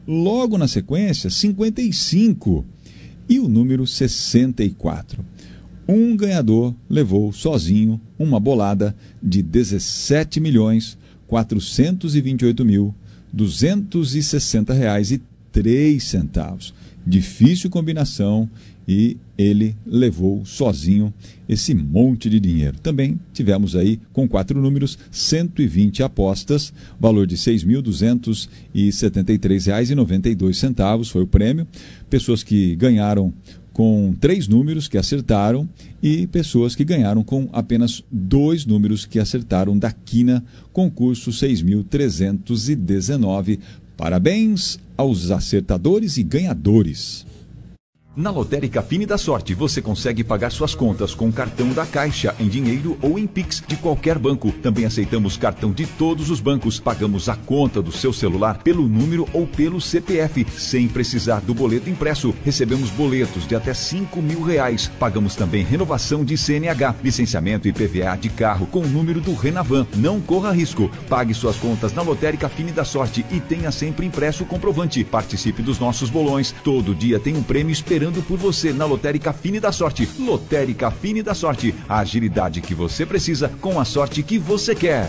Logo na sequência, cinquenta e cinco e o número sessenta e quatro. Um ganhador levou sozinho uma bolada de dezessete milhões quatrocentos e vinte e oito mil duzentos e sessenta reais e três centavos. Difícil combinação e ele levou sozinho esse monte de dinheiro. Também tivemos aí, com quatro números, cento e vinte apostas, valor de seis mil duzentos e setenta e três reais e noventa e dois centavos foi o prêmio. Pessoas que ganharam com três números que acertaram e pessoas que ganharam com apenas dois números que acertaram da quina, concurso seis mil trezentos e dezenove. Parabéns aos acertadores e ganhadores. Na Lotérica Fine da Sorte, você consegue pagar suas contas com cartão da Caixa, em dinheiro ou em Pix de qualquer banco. Também aceitamos cartão de todos os bancos. Pagamos a conta do seu celular pelo número ou pelo C P F, sem precisar do boleto impresso. Recebemos boletos de até cinco mil reais. Pagamos também renovação de C N H, licenciamento e I P V A de carro com o número do Renavan. Não corra risco. Pague suas contas na Lotérica Fine da Sorte e tenha sempre impresso o comprovante. Participe dos nossos bolões. Todo dia tem um prêmio esperando por você na Lotérica Fine da Sorte. Lotérica Fine da Sorte, a agilidade que você precisa com a sorte que você quer.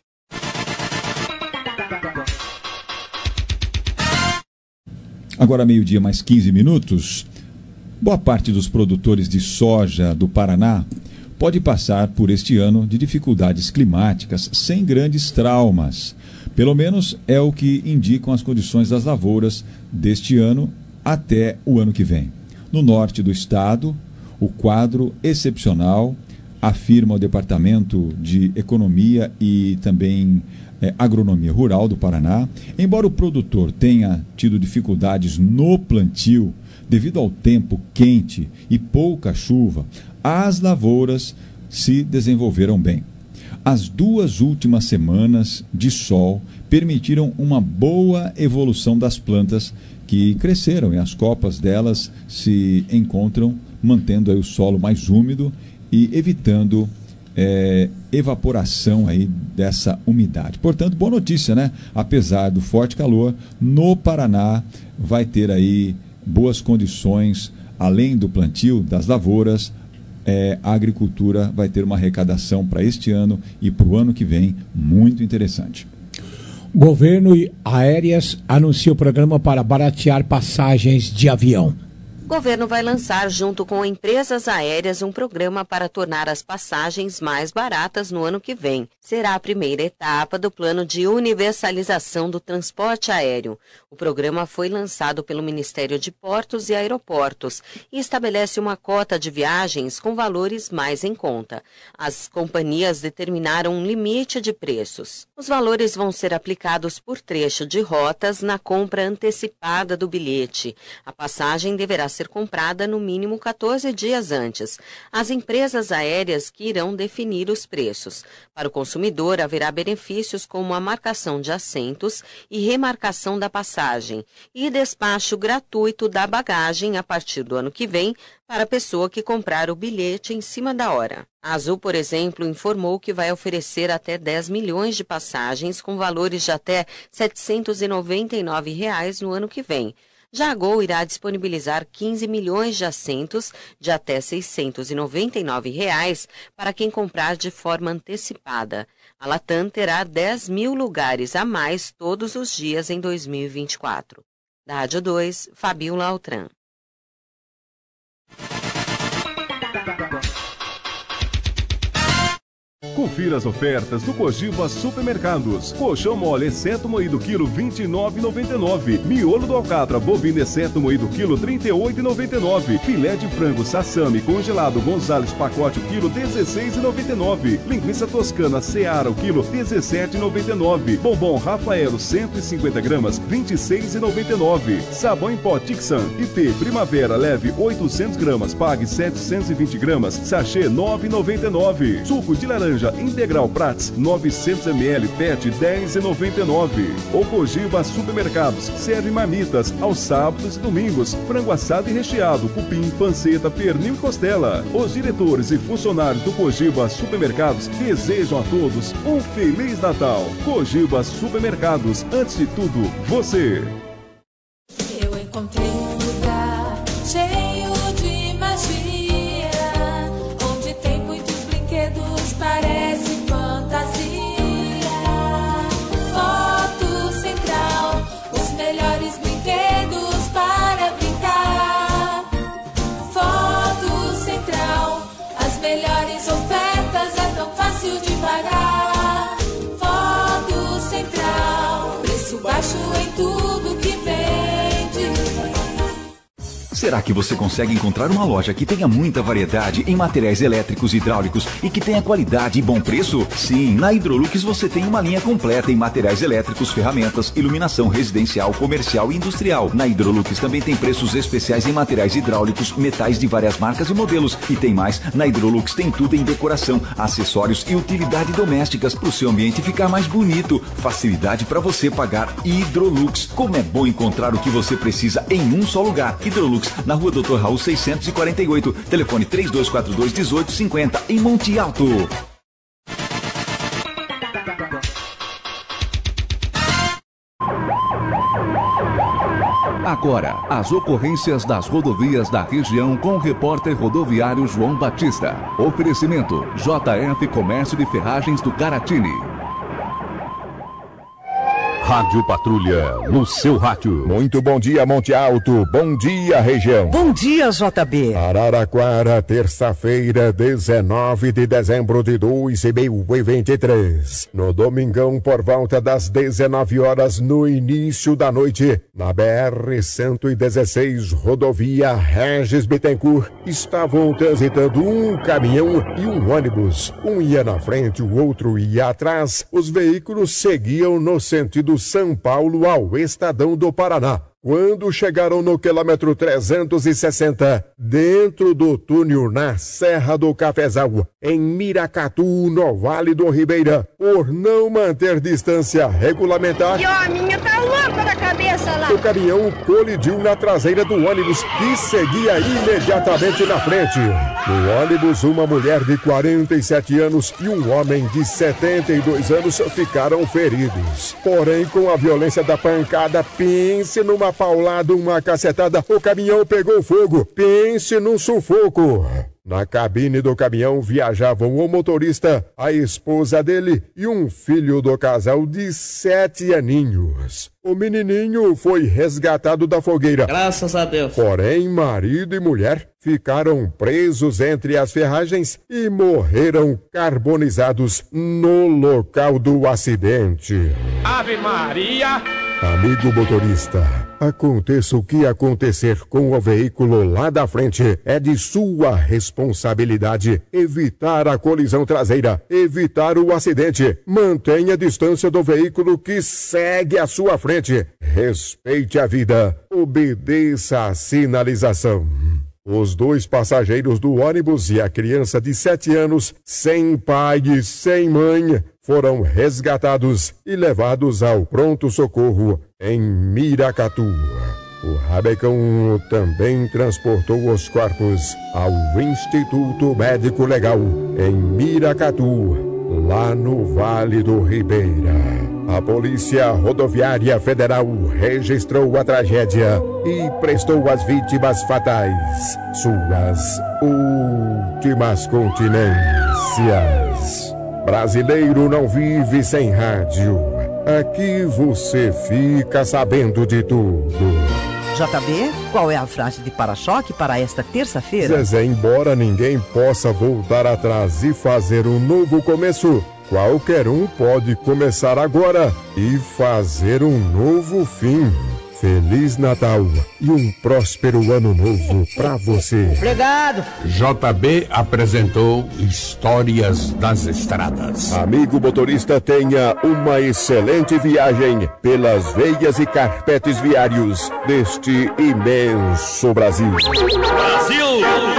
Agora meio-dia mais quinze minutos. Boa parte dos produtores de soja do Paraná pode passar por este ano de dificuldades climáticas sem grandes traumas. Pelo menos é o que indicam as condições das lavouras deste ano até o ano que vem. No norte do estado, o quadro excepcional, afirma o Departamento de Economia e também é, Agronomia Rural do Paraná. Embora o produtor tenha tido dificuldades no plantio, devido ao tempo quente e pouca chuva, as lavouras se desenvolveram bem. As duas últimas semanas de sol permitiram uma boa evolução das plantas que cresceram e as copas delas se encontram mantendo aí o solo mais úmido e evitando é, evaporação aí dessa umidade. Portanto, boa notícia, né? Apesar do forte calor, no Paraná vai ter aí boas condições, além do plantio das lavouras, é, a agricultura vai ter uma arrecadação para este ano e para o ano que vem muito interessante. Governo e Aéreas anuncia o programa para baratear passagens de avião. O governo vai lançar, junto com empresas aéreas, um programa para tornar as passagens mais baratas no ano que vem. Será a primeira etapa do plano de universalização do transporte aéreo. O programa foi lançado pelo Ministério de Portos e Aeroportos e estabelece uma cota de viagens com valores mais em conta. As companhias determinaram um limite de preços. Os valores vão ser aplicados por trecho de rotas na compra antecipada do bilhete. A passagem deverá ser ser comprada no mínimo quatorze dias antes. As empresas aéreas que irão definir os preços. Para o consumidor, haverá benefícios como a marcação de assentos e remarcação da passagem e despacho gratuito da bagagem a partir do ano que vem para a pessoa que comprar o bilhete em cima da hora. A Azul, por exemplo, informou que vai oferecer até dez milhões de passagens com valores de até setecentos e noventa e nove reais no ano que vem. Já a Gol irá disponibilizar quinze milhões de assentos de até seiscentos e noventa e nove reais para quem comprar de forma antecipada. A Latam terá dez mil lugares a mais todos os dias em dois mil e vinte e quatro. Da Rádio dois, Fabiola Altran. Confira as ofertas do Cogiba Supermercados. Colchão mole exceto moído quilo vinte e nove reais e noventa e nove centavos. Miolo do alcatra bovino exceto moído quilo trinta e oito reais e noventa e nove centavos. Filé de frango Sassami congelado Gonzales pacote o quilo dezesseis reais e noventa e nove centavos. Linguiça toscana Seara o quilo dezessete reais e noventa e nove centavos. Bombom Rafaelo cento e cinquenta gramas vinte e seis reais e noventa e nove centavos. Sabão em pó Tixan I T Primavera leve oitocentas gramas pague setecentos e vinte gramas sachê nove reais e noventa e nove centavos. Suco de laranja Integral Prats novecentos mililitros P E T dez reais e noventa e nove centavos. O Cogiba Supermercados serve marmitas aos sábados e domingos, frango assado e recheado, cupim, panceta, pernil e costela. Os diretores e funcionários do Cogiba Supermercados desejam a todos um Feliz Natal. Cogiba Supermercados, antes de tudo, você. Encontrei um lugar cheio de magia, onde tem muitos brinquedos, parece fantasia. Foto Central, os melhores brinquedos para brincar. Foto Central, as melhores ofertas, é tão fácil de pagar. Foto Central, preço baixo em tudo que vende. Será que você consegue encontrar uma loja que tenha muita variedade em materiais elétricos e hidráulicos e que tenha qualidade e bom preço? Sim, na Hidrolux você tem uma linha completa em materiais elétricos, ferramentas, iluminação residencial, comercial e industrial. Na Hidrolux também tem preços especiais em materiais hidráulicos, metais de várias marcas e modelos. E tem mais, na Hidrolux tem tudo em decoração, acessórios e utilidade domésticas para o seu ambiente ficar mais bonito. Facilidade para você pagar. Hidrolux. Como é bom encontrar o que você precisa em um só lugar. Hidrolux, na rua doutor Raul seiscentos e quarenta e oito, telefone três dois quatro dois, um oito cinco zero, em Monte Alto. Agora, as ocorrências das rodovias da região com o repórter rodoviário João Batista. Oferecimento J F Comércio de Ferragens do Caratini. Rádio Patrulha, no seu rádio. Muito bom dia, Monte Alto. Bom dia, região. Bom dia, J B. Araraquara, terça-feira, dezenove de dezembro de dois mil e vinte e três. No domingão, por volta das dezenove horas, no início da noite, na B R cento e dezesseis, rodovia Regis Bittencourt, estavam transitando um caminhão e um ônibus. Um ia na frente, o outro ia atrás. Os veículos seguiam no sentido São Paulo ao Estadão do Paraná. Quando chegaram no quilômetro trezentos e sessenta, dentro do túnel na Serra do Cafezal, em Miracatu, no Vale do Ribeira, por não manter distância regulamentar, E ó, a minha tá louca da cabeça lá. o caminhão colidiu na traseira do ônibus que seguia imediatamente na frente. No ônibus, uma mulher de quarenta e sete anos e um homem de setenta e dois anos ficaram feridos. Porém, com a violência da pancada, pense numa paulada, uma cacetada, o caminhão pegou fogo. Pense num sufoco. Na cabine do caminhão viajavam o motorista, a esposa dele e um filho do casal de sete aninhos. O menininho foi resgatado da fogueira. Graças a Deus. Porém, marido e mulher ficaram presos entre as ferragens e morreram carbonizados no local do acidente. Ave Maria! Amigo motorista, aconteça o que acontecer com o veículo lá da frente, é de sua responsabilidade evitar a colisão traseira, evitar o acidente. Mantenha a distância do veículo que segue à sua frente. Respeite a vida, obedeça a sinalização. Os dois passageiros do ônibus e a criança de sete anos, sem pai e sem mãe, foram resgatados e levados ao pronto-socorro em Miracatu. O Rabecão também transportou os corpos ao Instituto Médico Legal em Miracatu, lá no Vale do Ribeira. A Polícia Rodoviária Federal registrou a tragédia e prestou às vítimas fatais suas últimas continências. Brasileiro não vive sem rádio. Aqui você fica sabendo de tudo. J B, qual é a frase de para-choque para esta terça-feira? Zezé, embora ninguém possa voltar atrás e fazer um novo começo, qualquer um pode começar agora e fazer um novo fim. Feliz Natal e um próspero ano novo pra você. Obrigado. J B apresentou Histórias das Estradas. Amigo motorista, tenha uma excelente viagem pelas veias e carpetes viários deste imenso Brasil. Brasil!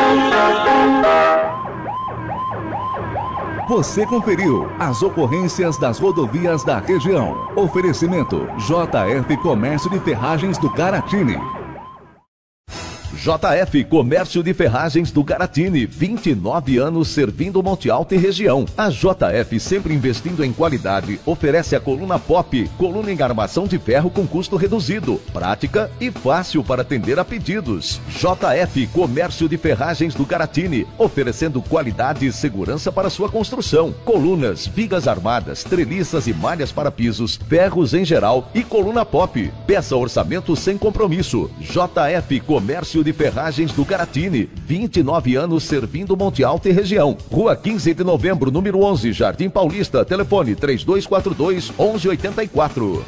Você conferiu as ocorrências das rodovias da região. Oferecimento J F Comércio de Ferragens do Caratini. J F Comércio de Ferragens do Garatini, vinte e nove anos servindo Monte Alto e região. A J F, sempre investindo em qualidade, oferece a coluna Pop, coluna em armação de ferro com custo reduzido, prática e fácil para atender a pedidos. J F Comércio de Ferragens do Garatini, oferecendo qualidade e segurança para sua construção. Colunas, vigas armadas, treliças e malhas para pisos, ferros em geral e coluna Pop. Peça orçamento sem compromisso. J F Comércio de Ferragens do Garatini, vinte e nove anos servindo Monte Alto e região. Rua quinze de novembro, número onze, Jardim Paulista. Telefone três dois quatro dois, onze oito quatro.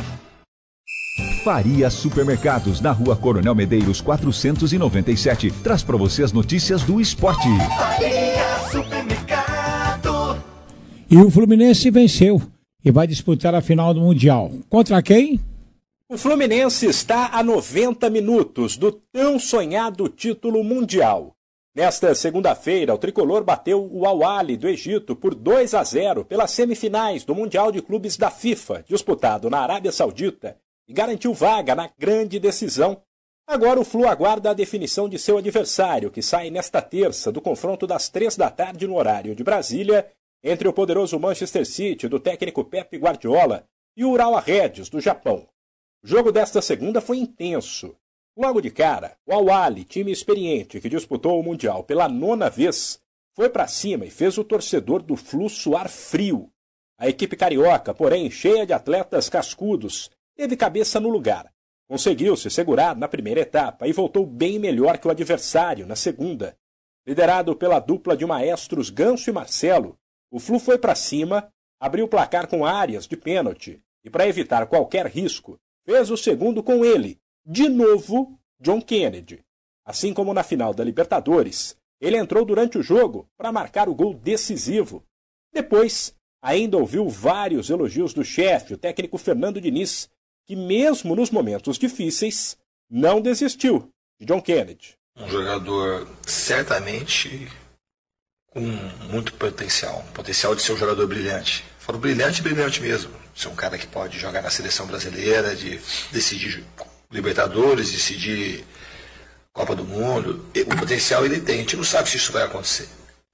Faria Supermercados, na Rua Coronel Medeiros quatrocentos e noventa e sete. Traz para você as notícias do esporte. Faria Supermercado. E o Fluminense venceu e vai disputar a final do Mundial. Contra quem? O Fluminense está a noventa minutos do tão sonhado título mundial. Nesta segunda-feira, o tricolor bateu o Al-Ahly do Egito por dois a zero pelas semifinais do Mundial de Clubes da FIFA, disputado na Arábia Saudita, e garantiu vaga na grande decisão. Agora o Flu aguarda a definição de seu adversário, que sai nesta terça do confronto das três da tarde no horário de Brasília, entre o poderoso Manchester City do técnico Pep Guardiola e o Urawa Reds do Japão. O jogo desta segunda foi intenso. Logo de cara, o Al-Ahly, time experiente que disputou o Mundial pela nona vez, foi para cima e fez o torcedor do Flu suar frio. A equipe carioca, porém, cheia de atletas cascudos, teve cabeça no lugar. Conseguiu se segurar na primeira etapa e voltou bem melhor que o adversário na segunda. Liderado pela dupla de maestros Ganso e Marcelo, o Flu foi para cima, abriu o placar com áreas de pênalti e, para evitar qualquer risco, fez o segundo com ele, de novo, John Kennedy. Assim como na final da Libertadores, ele entrou durante o jogo para marcar o gol decisivo. Depois, ainda ouviu vários elogios do chefe, o técnico Fernando Diniz, que mesmo nos momentos difíceis, não desistiu de John Kennedy. Um jogador certamente com muito potencial, potencial de ser um jogador brilhante. Falo brilhante, brilhante mesmo. Ser um cara que pode jogar na seleção brasileira, de decidir Libertadores, decidir Copa do Mundo. O potencial ele tem, a gente não sabe se isso vai acontecer.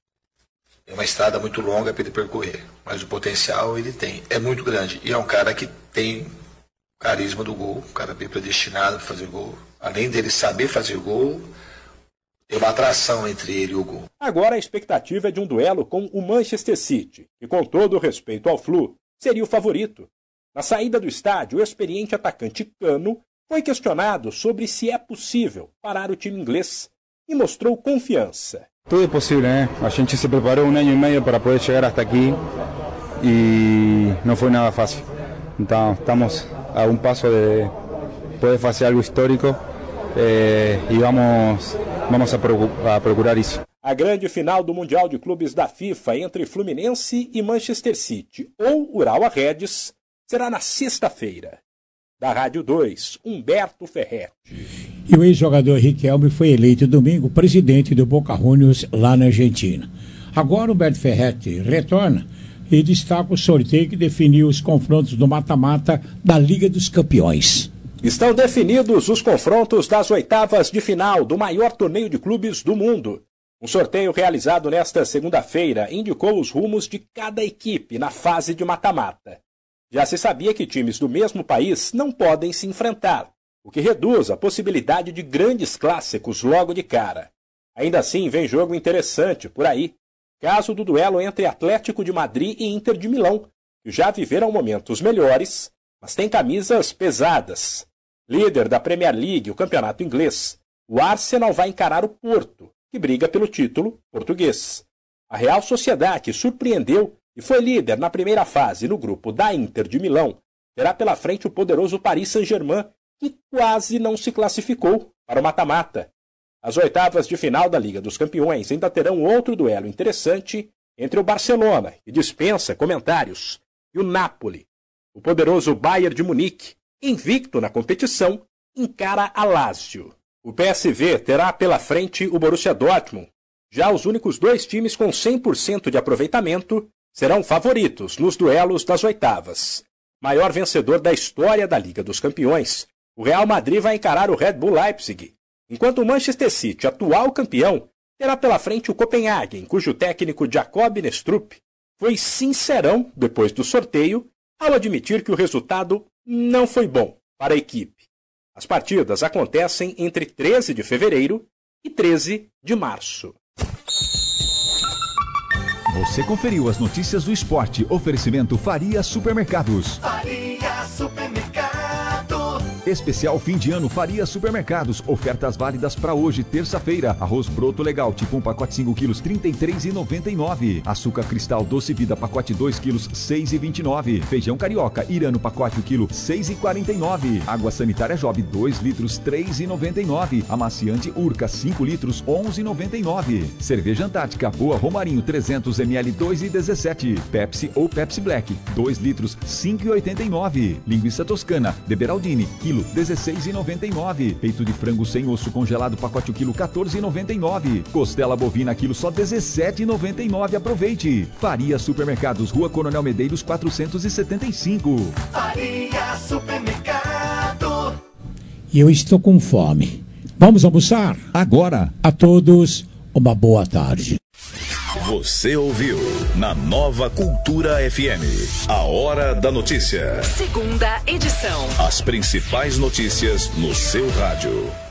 É uma estrada muito longa para ele percorrer, mas o potencial ele tem, é muito grande. E é um cara que tem carisma do gol, um cara bem predestinado para fazer gol. Além dele saber fazer gol, tem uma atração entre ele e o gol. Agora a expectativa é de um duelo com o Manchester City, que com todo o respeito ao Flu, seria o favorito. Na saída do estádio, o experiente atacante Cano foi questionado sobre se é possível parar o time inglês e mostrou confiança. Tudo é possível, né? A gente se preparou um ano e meio para poder chegar até aqui e não foi nada fácil. Então, estamos a um passo de poder fazer algo histórico eh, e vamos, vamos a, procurar, a procurar isso. A grande final do Mundial de Clubes da FIFA entre Fluminense e Manchester City ou Urawa Reds será na sexta-feira. Da Rádio dois, Humberto Ferretti. E o ex-jogador Riquelme foi eleito domingo presidente do Boca Juniors lá na Argentina. Agora o Humberto Ferretti retorna e destaca o sorteio que definiu os confrontos do mata-mata da Liga dos Campeões. Estão definidos os confrontos das oitavas de final do maior torneio de clubes do mundo. Um sorteio realizado nesta segunda-feira indicou os rumos de cada equipe na fase de mata-mata. Já se sabia que times do mesmo país não podem se enfrentar, o que reduz a possibilidade de grandes clássicos logo de cara. Ainda assim, vem jogo interessante por aí. Caso do duelo entre Atlético de Madrid e Inter de Milão, que já viveram momentos melhores, mas têm camisas pesadas. Líder da Premier League, o campeonato inglês, o Arsenal vai encarar o Porto, que briga pelo título português. A Real Sociedade surpreendeu e foi líder na primeira fase no grupo da Inter de Milão. Terá pela frente o poderoso Paris Saint-Germain, que quase não se classificou para o mata-mata. As oitavas de final da Liga dos Campeões ainda terão outro duelo interessante entre o Barcelona, que dispensa comentários, e o Napoli. O poderoso Bayern de Munique, invicto na competição, encara a Lazio. O P S V terá pela frente o Borussia Dortmund. Já os únicos dois times com cem por cento de aproveitamento serão favoritos nos duelos das oitavas. Maior vencedor da história da Liga dos Campeões, o Real Madrid vai encarar o Red Bull Leipzig. enquanto o Manchester City, atual campeão, terá pela frente o Copenhagen, cujo técnico Jacob Nestrup foi sincerão depois do sorteio ao admitir que o resultado não foi bom para a equipe. As partidas acontecem entre treze de fevereiro e treze de março. Você conferiu as notícias do esporte. Oferecimento Faria Supermercados. Faria Supermercados. Especial fim de ano Faria Supermercados. Ofertas válidas para hoje, terça-feira. Arroz broto legal, tipo um pacote cinco quilos, trinta e três reais e noventa e nove centavos. Açúcar cristal doce vida, pacote dois quilos, seis reais e vinte e nove centavos. Feijão carioca, irano, pacote um quilo, seis reais e quarenta e nove centavos. Água sanitária Job, dois litros, três reais e noventa e nove centavos. Amaciante Urca, cinco litros, onze reais e noventa e nove centavos. Cerveja Antártica Boa Romarinho, trezentos mililitros, dois reais e dezessete centavos. Pepsi ou Pepsi Black, dois litros, cinco reais e oitenta e nove centavos. Linguiça Toscana, de Beraldini, quilo, dezesseis reais e noventa e nove centavos. Peito de frango sem osso congelado, pacote um quilo, quatorze reais e noventa e nove centavos. Costela bovina, quilo, só dezessete reais e noventa e nove centavos. Aproveite! Faria Supermercados, Rua Coronel Medeiros, quatrocentos e setenta e cinco. Faria Supermercado. E eu estou com fome. Vamos almoçar? Agora. A todos, uma boa tarde. Você ouviu na Nova Cultura F M, a Hora da Notícia. Segunda edição. As principais notícias no seu rádio.